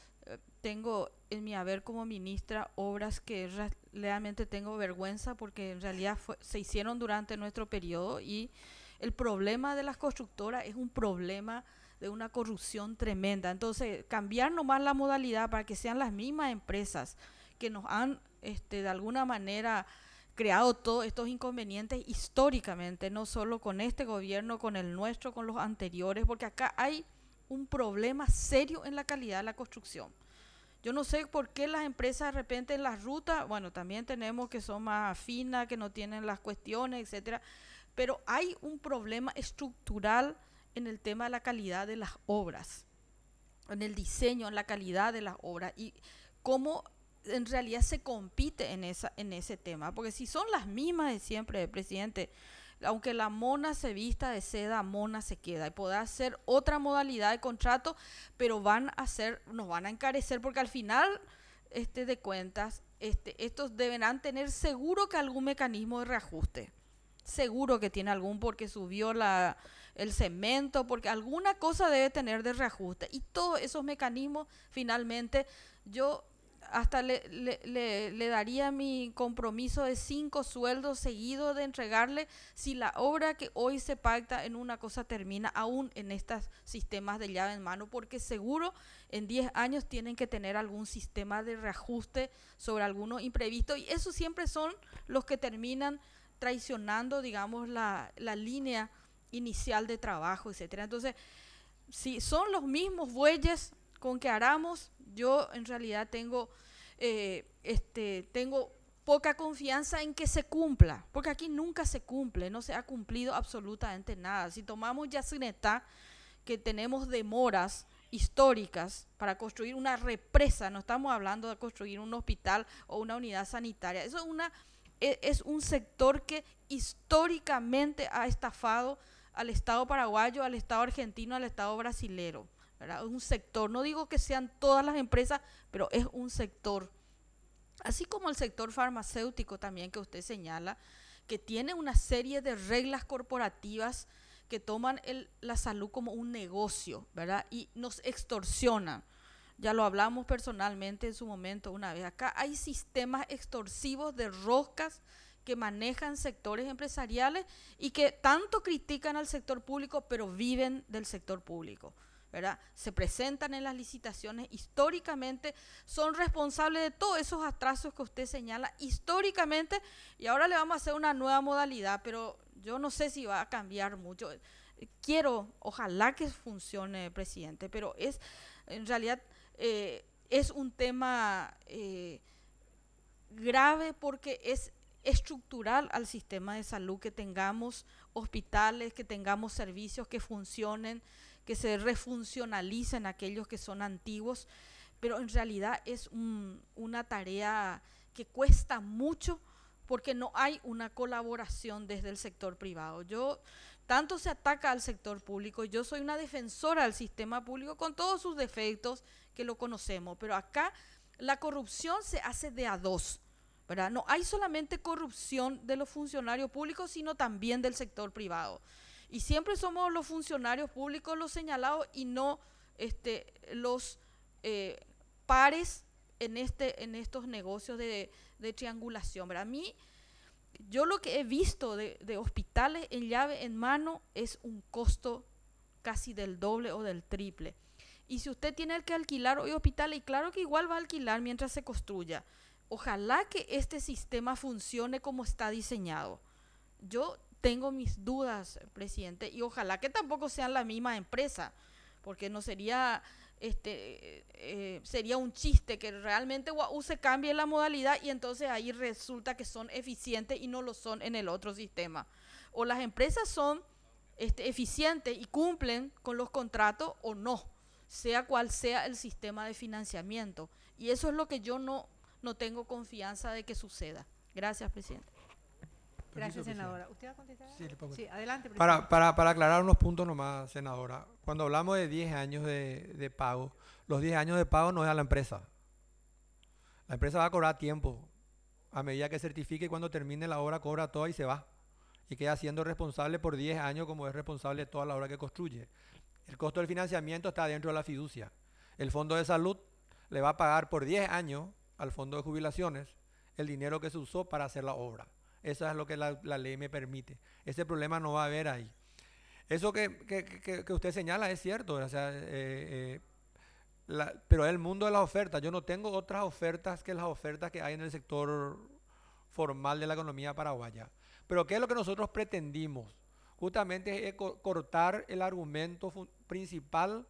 tengo en mi haber como ministra obras que realmente tengo vergüenza porque en realidad fue, se hicieron durante nuestro periodo, y el problema de las constructoras es un problema de una corrupción tremenda. Entonces, cambiar nomás la modalidad para que sean las mismas empresas que nos han este, de alguna manera creado todos estos inconvenientes históricamente, no solo con este gobierno, con el nuestro, con los anteriores, porque acá hay un problema serio en la calidad de la construcción. Yo no sé por qué las empresas de repente en las rutas, bueno, también tenemos que son más finas, que no tienen las cuestiones, etcétera, pero hay un problema estructural en el tema de la calidad de las obras, en el diseño, en la calidad de las obras, y cómo en realidad se compite en, esa, en ese tema, porque si son las mismas de siempre, presidente, aunque la mona se vista de seda, mona se queda, y podrá hacer otra modalidad de contrato, pero van a hacer, nos van a encarecer, porque al final este, de cuentas, este, estos deberán tener seguro que algún mecanismo de reajuste, seguro que tiene algún, porque subió la, el cemento, porque alguna cosa debe tener de reajuste, y todos esos mecanismos finalmente yo hasta le, le, le, le daría mi compromiso de cinco sueldos seguidos de entregarle si la obra que hoy se pacta en una cosa termina aún en estos sistemas de llave en mano, porque seguro en diez años tienen que tener algún sistema de reajuste sobre algunos imprevistos, y esos siempre son los que terminan traicionando, digamos, la, la línea inicial de trabajo, etcétera. Entonces, si son los mismos bueyes con que aramos, yo en realidad tengo, eh, este, tengo poca confianza en que se cumpla, porque aquí nunca se cumple, no se ha cumplido absolutamente nada. Si tomamos Yacyretá, que tenemos demoras históricas para construir una represa, no estamos hablando de construir un hospital o una unidad sanitaria, eso es, una, es un sector que históricamente ha estafado al Estado paraguayo, al Estado argentino, al Estado brasilero. ¿verdad? Un sector, no digo que sean todas las empresas, pero es un sector. Así como el sector farmacéutico también que usted señala, que tiene una serie de reglas corporativas que toman el, la salud como un negocio, ¿verdad? Y nos extorsionan. Ya lo hablamos personalmente en su momento una vez. Acá hay sistemas extorsivos de roscas que manejan sectores empresariales y que tanto critican al sector público, pero viven del sector público. ¿verdad? Se presentan en las licitaciones históricamente, son responsables de todos esos atrasos que usted señala históricamente, y ahora le vamos a hacer una nueva modalidad, pero yo no sé si va a cambiar mucho. Quiero, ojalá que funcione, presidente, pero es en realidad eh, es un tema eh, grave porque es estructural al sistema de salud, que tengamos hospitales, que tengamos servicios que funcionen, que se refuncionalicen aquellos que son antiguos, pero en realidad es un, una tarea que cuesta mucho porque no hay una colaboración desde el sector privado. Yo, tanto se ataca al sector público, yo soy una defensora del sistema público con todos sus defectos que lo conocemos, pero acá la corrupción se hace de a dos, ¿verdad? No hay solamente corrupción de los funcionarios públicos, sino también del sector privado. Y siempre somos los funcionarios públicos los señalados y no este, los eh, pares en, este, en estos negocios de, de triangulación. ¿verdad? A mí, yo lo que he visto de, de hospitales en llave en mano es un costo casi del doble o del triple. Y si usted tiene que alquilar hoy hospitales, y claro que igual va a alquilar mientras se construya, ojalá que este sistema funcione como está diseñado. Yo tengo mis dudas, presidente, y ojalá que tampoco sean la misma empresa, porque no sería, este, eh, sería un chiste que realmente U A U se cambie la modalidad y entonces ahí resulta que son eficientes y no lo son en el otro sistema. O las empresas son este, eficientes y cumplen con los contratos o no, sea cual sea el sistema de financiamiento. Y eso es lo que yo no no tengo confianza de que suceda. Gracias, presidente. Gracias, Permiso, senadora. ¿Usted va a contestar? Sí, le puedo Sí, adelante, presidente. Para, para, para aclarar unos puntos nomás, senadora. Cuando hablamos de diez años de, de pago, los diez años de pago no es a la empresa. La empresa va a cobrar tiempo. A medida que certifique y cuando termine la obra cobra toda y se va. Y queda siendo responsable por diez años como es responsable de toda la obra que construye. El costo del financiamiento está dentro de la fiducia. El Fondo de Salud le va a pagar por diez años al Fondo de Jubilaciones el dinero que se usó para hacer la obra. Eso es lo que la, la ley me permite. Ese problema no va a haber ahí. Eso que, que, que, que usted señala es cierto, o sea, eh, eh, la, pero es el mundo de las ofertas. Yo no tengo otras ofertas que las ofertas que hay en el sector formal de la economía paraguaya. Pero ¿qué es lo que nosotros pretendimos? Justamente es co cortar el argumento principal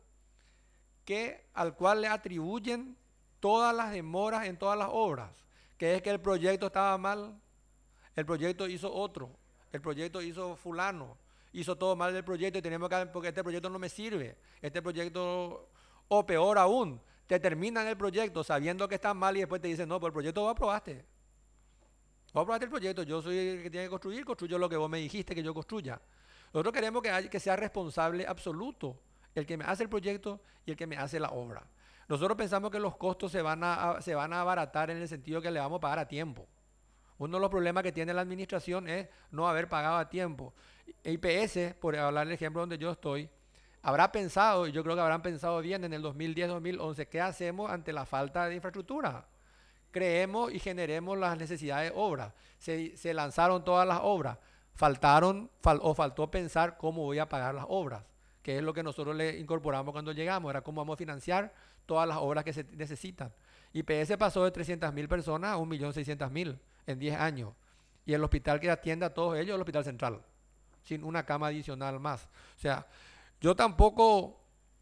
que, al cual le atribuyen todas las demoras en todas las obras, que es que el proyecto estaba mal, el proyecto hizo otro, el proyecto hizo fulano, hizo todo mal del proyecto y tenemos que, porque este proyecto no me sirve, este proyecto, o peor aún, te terminan el proyecto sabiendo que está mal y después te dicen, no, pues el proyecto vos aprobaste. Vos aprobaste el proyecto, yo soy el que tiene que construir, construyo lo que vos me dijiste que yo construya. Nosotros queremos que, haya, que sea responsable absoluto el que me hace el proyecto y el que me hace la obra. Nosotros pensamos que los costos se van a, a, se van a abaratar en el sentido que le vamos a pagar a tiempo. Uno de los problemas que tiene la administración es no haber pagado a tiempo. I P S, por hablar del ejemplo donde yo estoy, habrá pensado, y yo creo que habrán pensado bien en el dos mil diez dos mil once, ¿qué hacemos ante la falta de infraestructura? Creemos y generemos las necesidades de obra. Se, se lanzaron todas las obras. Faltaron fal, o faltó pensar cómo voy a pagar las obras, que es lo que nosotros le incorporamos cuando llegamos, era cómo vamos a financiar todas las obras que se necesitan. I P S pasó de trescientas mil personas a un millón seiscientas mil en diez años. Y el hospital que atiende a todos ellos es el Hospital Central, sin una cama adicional más. O sea, yo tampoco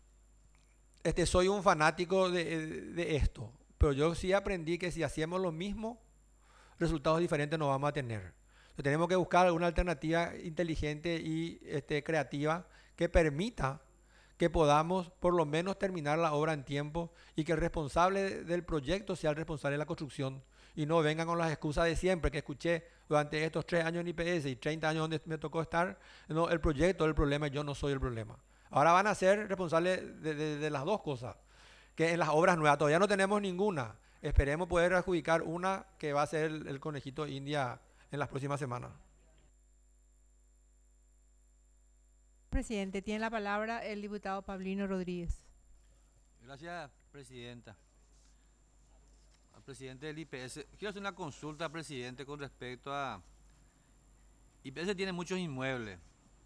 este, soy un fanático de, de esto, pero yo sí aprendí que si hacemos lo mismo, resultados diferentes no vamos a tener. Entonces, tenemos que buscar alguna alternativa inteligente y este, creativa que permita que podamos por lo menos terminar la obra en tiempo y que el responsable del proyecto sea el responsable de la construcción y no vengan con las excusas de siempre que escuché durante estos tres años en I P S y treinta años donde me tocó estar. No, el proyecto es el problema y yo no soy el problema. Ahora van a ser responsables de, de, de las dos cosas, que en las obras nuevas todavía no tenemos ninguna. Esperemos poder adjudicar una que va a ser el, el conejito India en las próximas semanas. Presidente, tiene la palabra el diputado Pablino Rodríguez. Gracias, presidenta. Al presidente del I P S, quiero hacer una consulta, presidente, con respecto a... I P S tiene muchos inmuebles.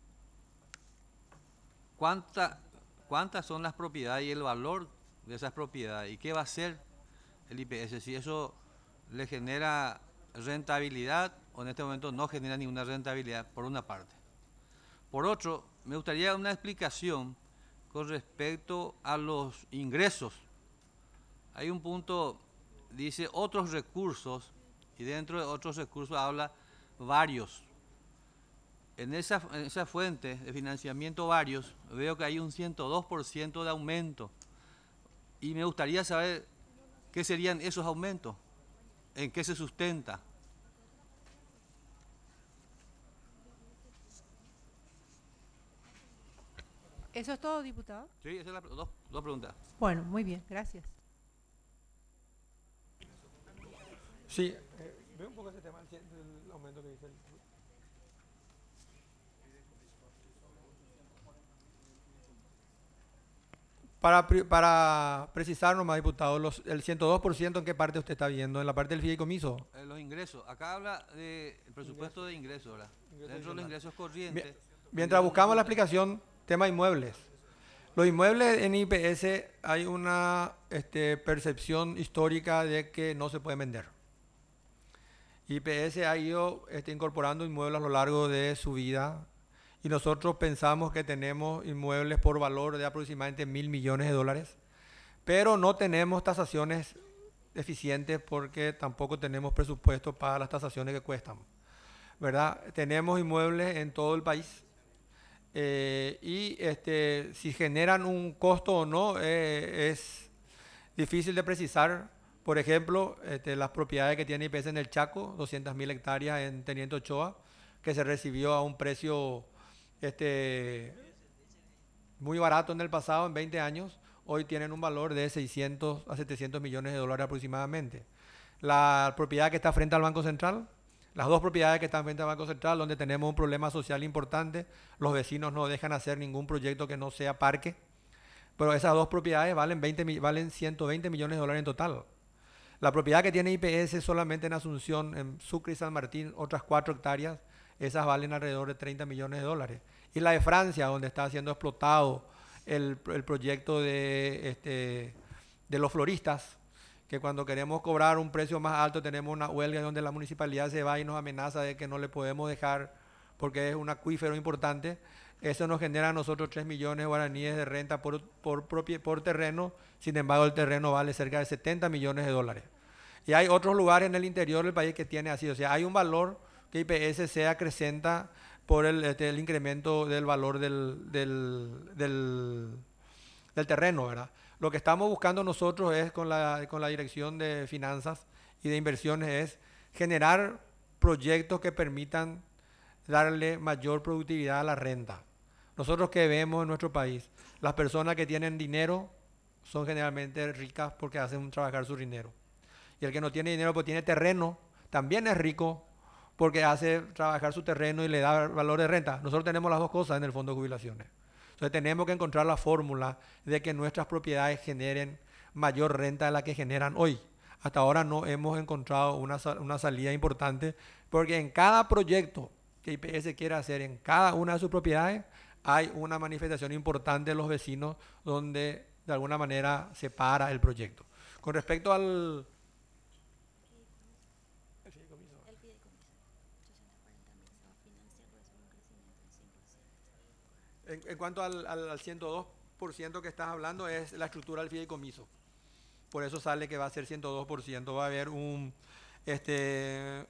¿Cuánta, ¿Cuántas son las propiedades y el valor de esas propiedades? ¿Y qué va a hacer el I P S? Si eso le genera rentabilidad o en este momento no genera ninguna rentabilidad, por una parte. Por otro, me gustaría una explicación con respecto a los ingresos. Hay un punto, dice otros recursos, y dentro de otros recursos habla varios. En esa, en esa fuente de financiamiento varios, veo que hay un ciento dos por ciento de aumento. Y me gustaría saber qué serían esos aumentos, en qué se sustenta. ¿Eso es todo, diputado? Sí, esas son las dos, dos preguntas. Bueno, muy bien, gracias. Sí, eh, veo un poco ese tema del aumento que dice el... Para, para precisar nomás, diputado, los, el ciento dos por ciento, ¿en qué parte usted está viendo? ¿En la parte del fideicomiso? Eh, los ingresos. Acá habla del presupuesto de ingresos, ¿verdad? Ingreso Dentro de los ingresos corrientes. Mientras buscamos la explicación, tema inmuebles. Los inmuebles en I P S hay una este, percepción histórica de que no se pueden vender. I P S ha ido este, incorporando inmuebles a lo largo de su vida y nosotros pensamos que tenemos inmuebles por valor de aproximadamente mil millones de dólares, pero no tenemos tasaciones eficientes porque tampoco tenemos presupuesto para las tasaciones que cuestan, ¿verdad? Tenemos inmuebles en todo el país eh, y este, si generan un costo o no eh, es difícil de precisar Por ejemplo, este, las propiedades que tiene I P S en el Chaco, doscientas mil hectáreas en Teniente Ochoa, que se recibió a un precio este, muy barato en el pasado, en veinte años, hoy tienen un valor de seiscientos a setecientos millones de dólares aproximadamente. La propiedad que está frente al Banco Central, las dos propiedades que están frente al Banco Central, donde tenemos un problema social importante, los vecinos no dejan hacer ningún proyecto que no sea parque, pero esas dos propiedades valen, veinte, valen ciento veinte millones de dólares en total. La propiedad que tiene I P S solamente en Asunción, en Sucre y San Martín, otras cuatro hectáreas, esas valen alrededor de treinta millones de dólares. Y la de Francia, donde está siendo explotado el, el proyecto de, este, de los floristas, que cuando queremos cobrar un precio más alto tenemos una huelga donde la municipalidad se va y nos amenaza de que no le podemos dejar porque es un acuífero importante. Eso nos genera a nosotros tres millones de guaraníes de renta por, por, por, por terreno, sin embargo el terreno vale cerca de setenta millones de dólares. Y hay otros lugares en el interior del país que tiene así, o sea, hay un valor que I P S se acrecenta por el, este, el incremento del valor del, del, del, del terreno, ¿verdad? Lo que estamos buscando nosotros es con la, con la Dirección de Finanzas y de Inversiones es generar proyectos que permitan darle mayor productividad a la renta. Nosotros que vemos en nuestro país, las personas que tienen dinero son generalmente ricas porque hacen trabajar su dinero. Y el que no tiene dinero, pues tiene terreno, también es rico porque hace trabajar su terreno y le da valor de renta. Nosotros tenemos las dos cosas en el fondo de jubilaciones. Entonces tenemos que encontrar la fórmula de que nuestras propiedades generen mayor renta de la que generan hoy. Hasta ahora no hemos encontrado una, una salida importante porque en cada proyecto que I P S quiere hacer en cada una de sus propiedades hay una manifestación importante de los vecinos donde de alguna manera se para el proyecto. Con respecto al... En, en cuanto al, al, al ciento dos por ciento que estás hablando es la estructura del fideicomiso. Por eso sale que va a ser ciento dos por ciento. Va a haber un... este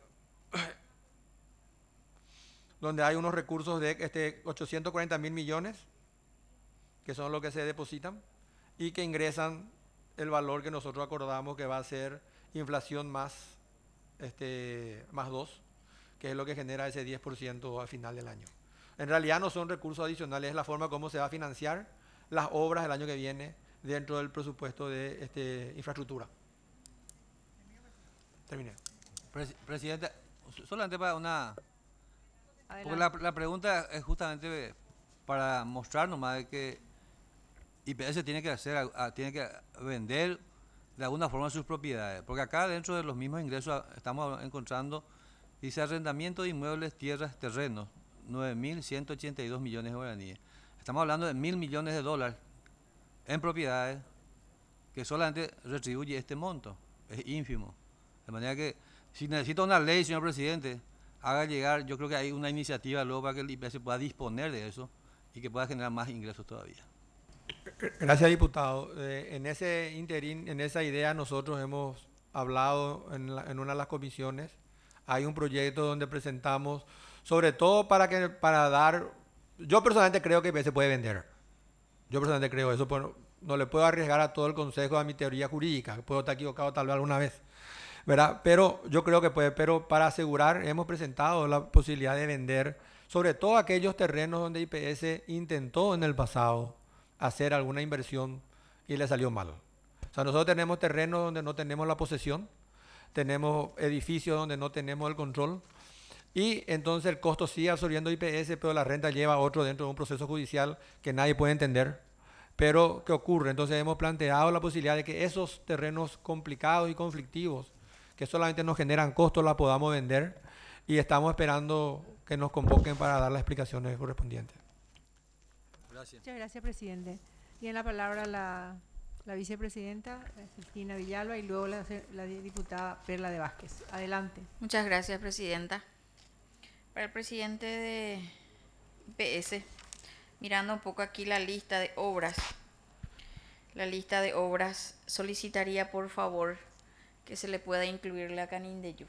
donde hay unos recursos de este, ochocientos cuarenta mil millones, que son los que se depositan, y que ingresan el valor que nosotros acordamos que va a ser inflación más, este, más dos, que es lo que genera ese diez por ciento al final del año. En realidad no son recursos adicionales, es la forma como se va a financiar las obras del año que viene dentro del presupuesto de este, infraestructura. Terminé. Pres Presidenta, solamente para una... Porque la, la pregunta es justamente para mostrar nomás de que I P S tiene que hacer, a, a, tiene que vender de alguna forma sus propiedades. Porque acá dentro de los mismos ingresos estamos encontrando, dice arrendamiento de inmuebles, tierras, terrenos, nueve mil ciento ochenta y dos millones de guaraníes. Estamos hablando de mil millones de dólares en propiedades que solamente retribuye este monto. Es ínfimo. De manera que si necesita una ley, señor presidente, haga llegar, yo creo que hay una iniciativa luego para que el I P S pueda disponer de eso y que pueda generar más ingresos todavía. Gracias, diputado. Eh, en ese interín, en esa idea nosotros hemos hablado en, la, en una de las comisiones. Hay un proyecto donde presentamos, sobre todo para que para dar, yo personalmente creo que I P S puede vender. Yo personalmente creo eso, pero no le puedo arriesgar a todo el consejo a mi teoría jurídica, puedo estar equivocado tal vez alguna vez, ¿verdad? Pero yo creo que puede, pero para asegurar hemos presentado la posibilidad de vender, sobre todo aquellos terrenos donde I P S intentó en el pasado hacer alguna inversión y le salió mal. O sea, nosotros tenemos terrenos donde no tenemos la posesión, tenemos edificios donde no tenemos el control y entonces el costo sigue absorbiendo I P S, pero la renta lleva a otro dentro de un proceso judicial que nadie puede entender. Pero, ¿qué ocurre? Entonces hemos planteado la posibilidad de que esos terrenos complicados y conflictivos que solamente nos generan costos la podamos vender y estamos esperando que nos convoquen para dar las explicaciones correspondientes. Gracias. Muchas gracias, presidente. Tiene la palabra la, la vicepresidenta Cristina Villalba y luego la, la diputada Perla de Vázquez. Adelante. Muchas gracias, presidenta. Para el presidente de I P S, mirando un poco aquí la lista de obras, la lista de obras, solicitaría por favor que se le pueda incluir la Canindeyú.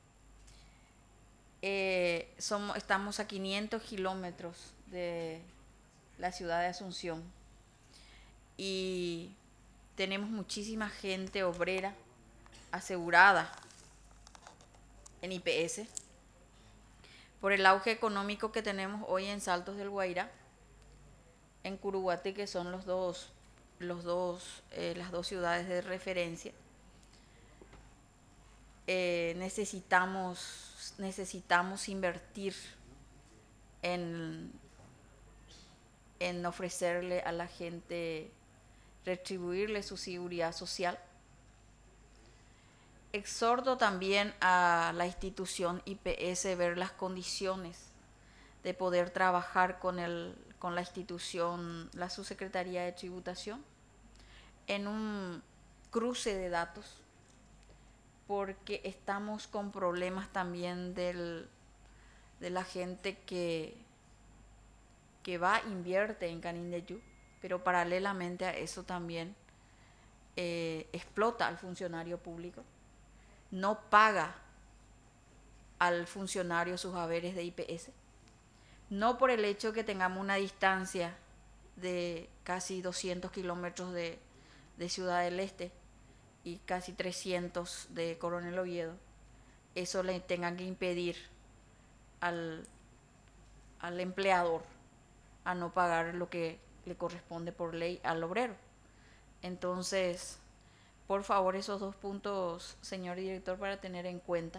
Eh, somos, estamos a quinientos kilómetros de la ciudad de Asunción y tenemos muchísima gente obrera asegurada en I P S, por el auge económico que tenemos hoy en Saltos del Guairá, en Curuguate, que son los dos, los dos, eh, las dos ciudades de referencia. Eh, necesitamos, necesitamos invertir en, en ofrecerle a la gente, retribuirle su seguridad social. Exhorto también a la institución I P S ver las condiciones de poder trabajar con, el, con la institución, la Subsecretaría de Tributación, en un cruce de datos, porque estamos con problemas también del, de la gente que, que va, invierte en Canindeyú, pero paralelamente a eso también eh, explota al funcionario público, no paga al funcionario sus haberes de I P S, no por el hecho que tengamos una distancia de casi doscientos kilómetros de, de Ciudad del Este y casi trescientos de Coronel Oviedo, eso le tengan que impedir al, al empleador a no pagar lo que le corresponde por ley al obrero. Entonces, por favor, esos dos puntos, señor director, para tener en cuenta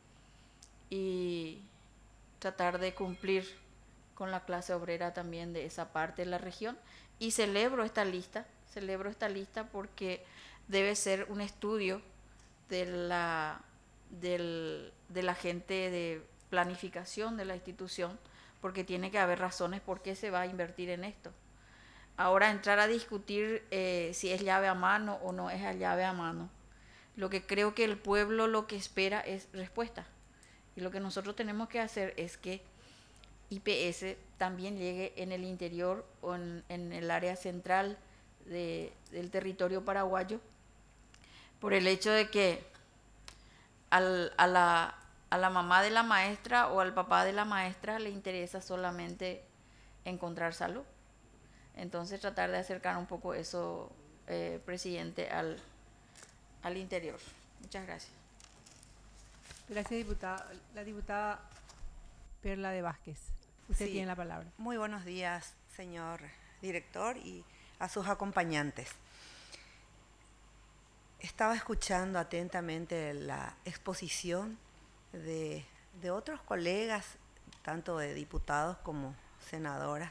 y tratar de cumplir con la clase obrera también de esa parte de la región. Y celebro esta lista, celebro esta lista porque debe ser un estudio de la, del, de la gente de planificación de la institución, porque tiene que haber razones por qué se va a invertir en esto. Ahora entrar a discutir eh, si es llave a mano o no es a llave a mano. Lo que creo que el pueblo lo que espera es respuesta. Y lo que nosotros tenemos que hacer es que I P S también llegue en el interior o en, en el área central de, del territorio paraguayo, por el hecho de que al, a, la, a la mamá de la maestra o al papá de la maestra le interesa solamente encontrar salud. Entonces tratar de acercar un poco eso, eh, presidente, al, al interior. Muchas gracias. Gracias, diputada. La diputada Perla de Vázquez. Usted Sí. tiene la palabra. Muy buenos días, señor director, y a sus acompañantes. Estaba escuchando atentamente la exposición de, de otros colegas, tanto de diputados como senadoras,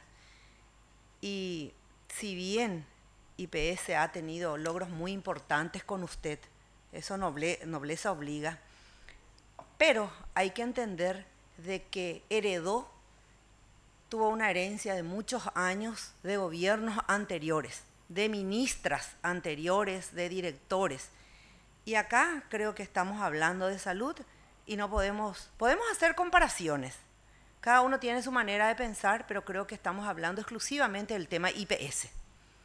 y si bien I P S ha tenido logros muy importantes con usted, eso noble, nobleza obliga, pero hay que entender de que heredó, tuvo una herencia de muchos años de gobiernos anteriores, de ministras anteriores, de directores. Y acá creo que estamos hablando de salud y no podemos, podemos hacer comparaciones. Cada uno tiene su manera de pensar, pero creo que estamos hablando exclusivamente del tema I P S.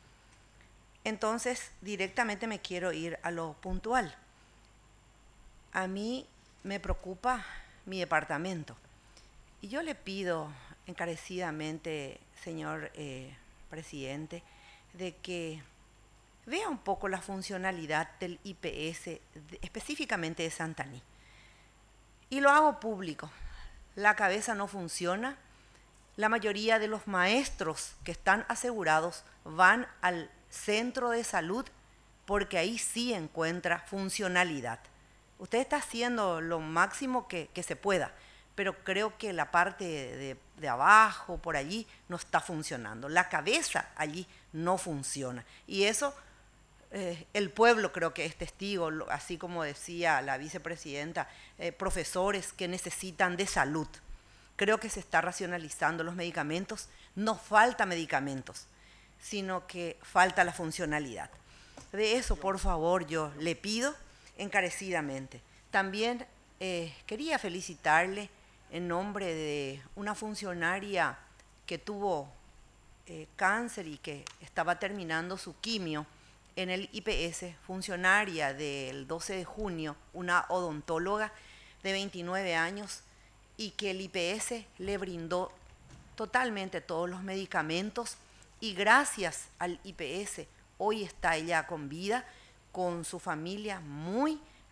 Entonces, directamente me quiero ir a lo puntual. A mí me preocupa mi departamento. Y yo le pido encarecidamente, señor eh, presidente, de que vea un poco la funcionalidad del I P S, de, específicamente de Santaní. Y lo hago público. La cabeza no funciona. La mayoría de los maestros que están asegurados van al centro de salud porque ahí sí encuentra funcionalidad. Usted está haciendo lo máximo que, que se pueda, pero creo que la parte de, de, de abajo, por allí, no está funcionando. La cabeza allí no funciona. Y eso, eh, el pueblo creo que es testigo, así como decía la vicepresidenta, eh, profesores que necesitan de salud. Creo que se está racionalizando los medicamentos. No falta medicamentos, sino que falta la funcionalidad. De eso, por favor, yo le pido encarecidamente. También eh, quería felicitarle en nombre de una funcionaria que tuvo eh, cáncer y que estaba terminando su quimio en el I P S, funcionaria del doce de junio, una odontóloga de veintinueve años, y que el I P S le brindó totalmente todos los medicamentos, y gracias al I P S hoy está ella con vida, con su familia muy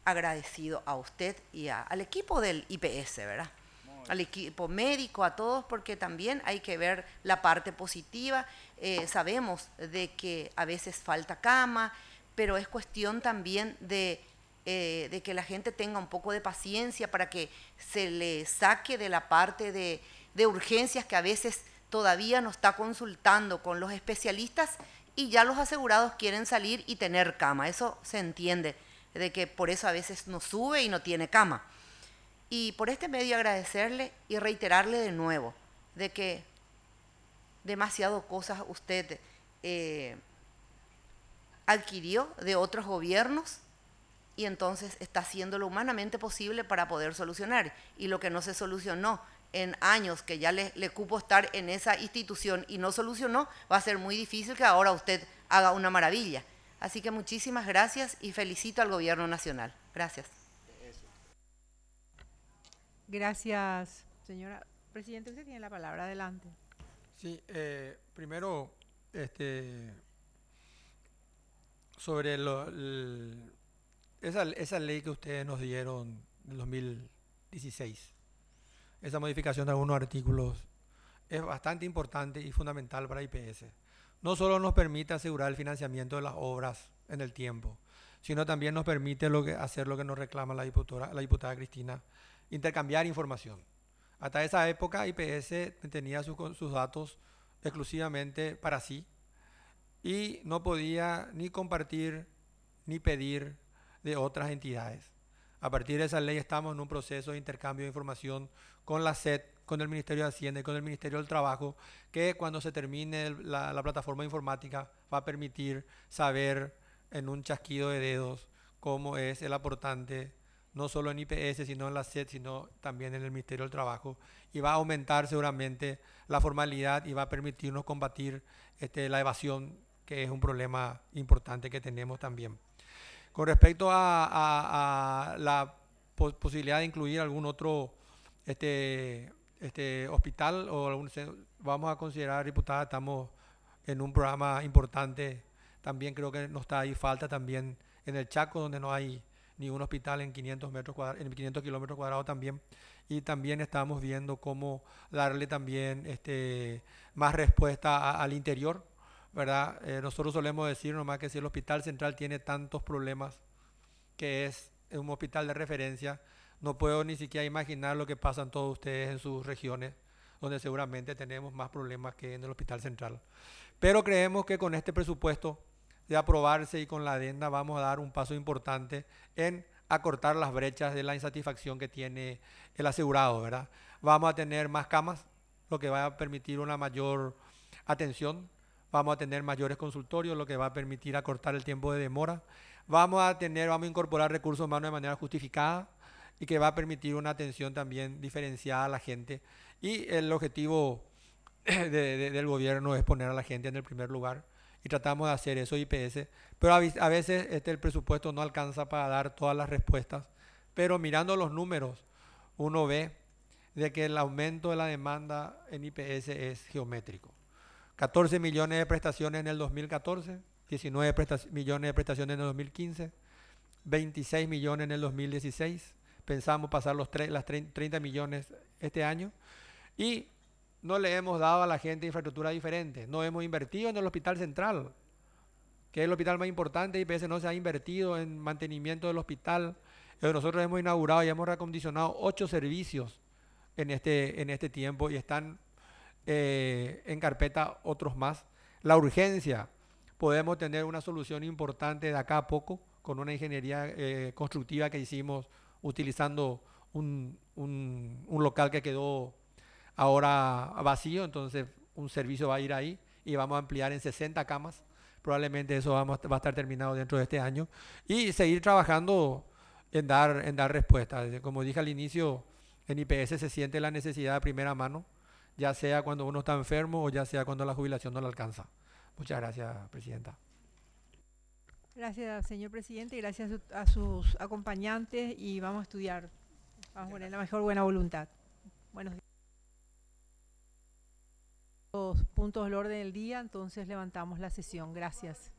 agradecido a usted y a, al equipo del I P S, ¿verdad? Al equipo médico, a todos, porque también hay que ver la parte positiva. Eh, sabemos de que a veces falta cama, pero es cuestión también de, eh, de que la gente tenga un poco de paciencia para que se le saque de la parte de, de urgencias que a veces todavía no está consultando con los especialistas y ya los asegurados quieren salir y tener cama. Eso se entiende, de que por eso a veces no sube y no tiene cama. Y por este medio agradecerle y reiterarle de nuevo de que demasiado cosas usted eh, adquirió de otros gobiernos y entonces está haciendo lo humanamente posible para poder solucionar. Y lo que no se solucionó en años que ya le, le cupo estar en esa institución y no solucionó, va a ser muy difícil que ahora usted haga una maravilla. Así que muchísimas gracias y felicito al Gobierno Nacional. Gracias. Gracias, señora Presidenta. Usted tiene la palabra. Adelante. Sí, eh, primero, este, sobre lo, el, esa, esa ley que ustedes nos dieron en dos mil dieciséis, esa modificación de algunos artículos es bastante importante y fundamental para I P S. No solo nos permite asegurar el financiamiento de las obras en el tiempo, sino también nos permite lo que, hacer lo que nos reclama la diputada, la diputada Cristina, intercambiar información. Hasta esa época I P S tenía su, sus datos exclusivamente para sí y no podía ni compartir ni pedir de otras entidades. A partir de esa ley estamos en un proceso de intercambio de información con la S E D, con el Ministerio de Hacienda y con el Ministerio del Trabajo, que cuando se termine la, la plataforma informática va a permitir saber en un chasquido de dedos cómo es el aportante, no solo en I P S, sino en la S E D, sino también en el Ministerio del Trabajo, y va a aumentar seguramente la formalidad y va a permitirnos combatir este, la evasión, que es un problema importante que tenemos también. Con respecto a, a, a la pos posibilidad de incluir algún otro este, este, hospital, o algún, vamos a considerar, diputada, estamos en un programa importante, también creo que nos está ahí falta también en el Chaco, donde no hay ni un hospital en quinientos metros cuadrados, en quinientos kilómetros cuadrados también, y también estamos viendo cómo darle también este, más respuesta a, al interior, ¿verdad? Eh, nosotros solemos decir nomás que si el Hospital Central tiene tantos problemas, que es un hospital de referencia, no puedo ni siquiera imaginar lo que pasan todos ustedes en sus regiones, donde seguramente tenemos más problemas que en el Hospital Central. Pero creemos que con este presupuesto de aprobarse y con la adenda vamos a dar un paso importante en acortar las brechas de la insatisfacción que tiene el asegurado, ¿verdad? Vamos a tener más camas, lo que va a permitir una mayor atención. Vamos a tener mayores consultorios, lo que va a permitir acortar el tiempo de demora. Vamos a tener, vamos a incorporar recursos humanos de manera justificada y que va a permitir una atención también diferenciada a la gente. Y el objetivo de, de, del gobierno es poner a la gente en el primer lugar y tratamos de hacer eso I P S. Pero a, a veces este, el presupuesto no alcanza para dar todas las respuestas. Pero mirando los números, uno ve de que el aumento de la demanda en I P S es geométrico. catorce millones de prestaciones en el dos mil catorce, diecinueve millones de prestaciones en el dos mil quince, veintiséis millones en el dos mil dieciséis, pensamos pasar los las treinta millones este año y no le hemos dado a la gente infraestructura diferente, no hemos invertido en el Hospital Central, que es el hospital más importante, I P S no se ha invertido en mantenimiento del hospital. Nosotros hemos inaugurado y hemos reacondicionado ocho servicios en este, en este tiempo y están Eh, en carpeta otros más. La urgencia, podemos tener una solución importante de acá a poco con una ingeniería eh, constructiva que hicimos utilizando un, un, un local que quedó ahora vacío, entonces un servicio va a ir ahí y vamos a ampliar en sesenta camas, probablemente eso vamos, va a estar terminado dentro de este año y seguir trabajando en dar, en dar respuestas. Como dije al inicio, en I P S se siente la necesidad de primera mano, ya sea cuando uno está enfermo o ya sea cuando la jubilación no le alcanza. Muchas gracias, Presidenta. Gracias, señor Presidente, y gracias a sus acompañantes y vamos a estudiar, vamos a poner la mejor buena voluntad. Buenos días. Los puntos del orden del día, entonces levantamos la sesión. Gracias.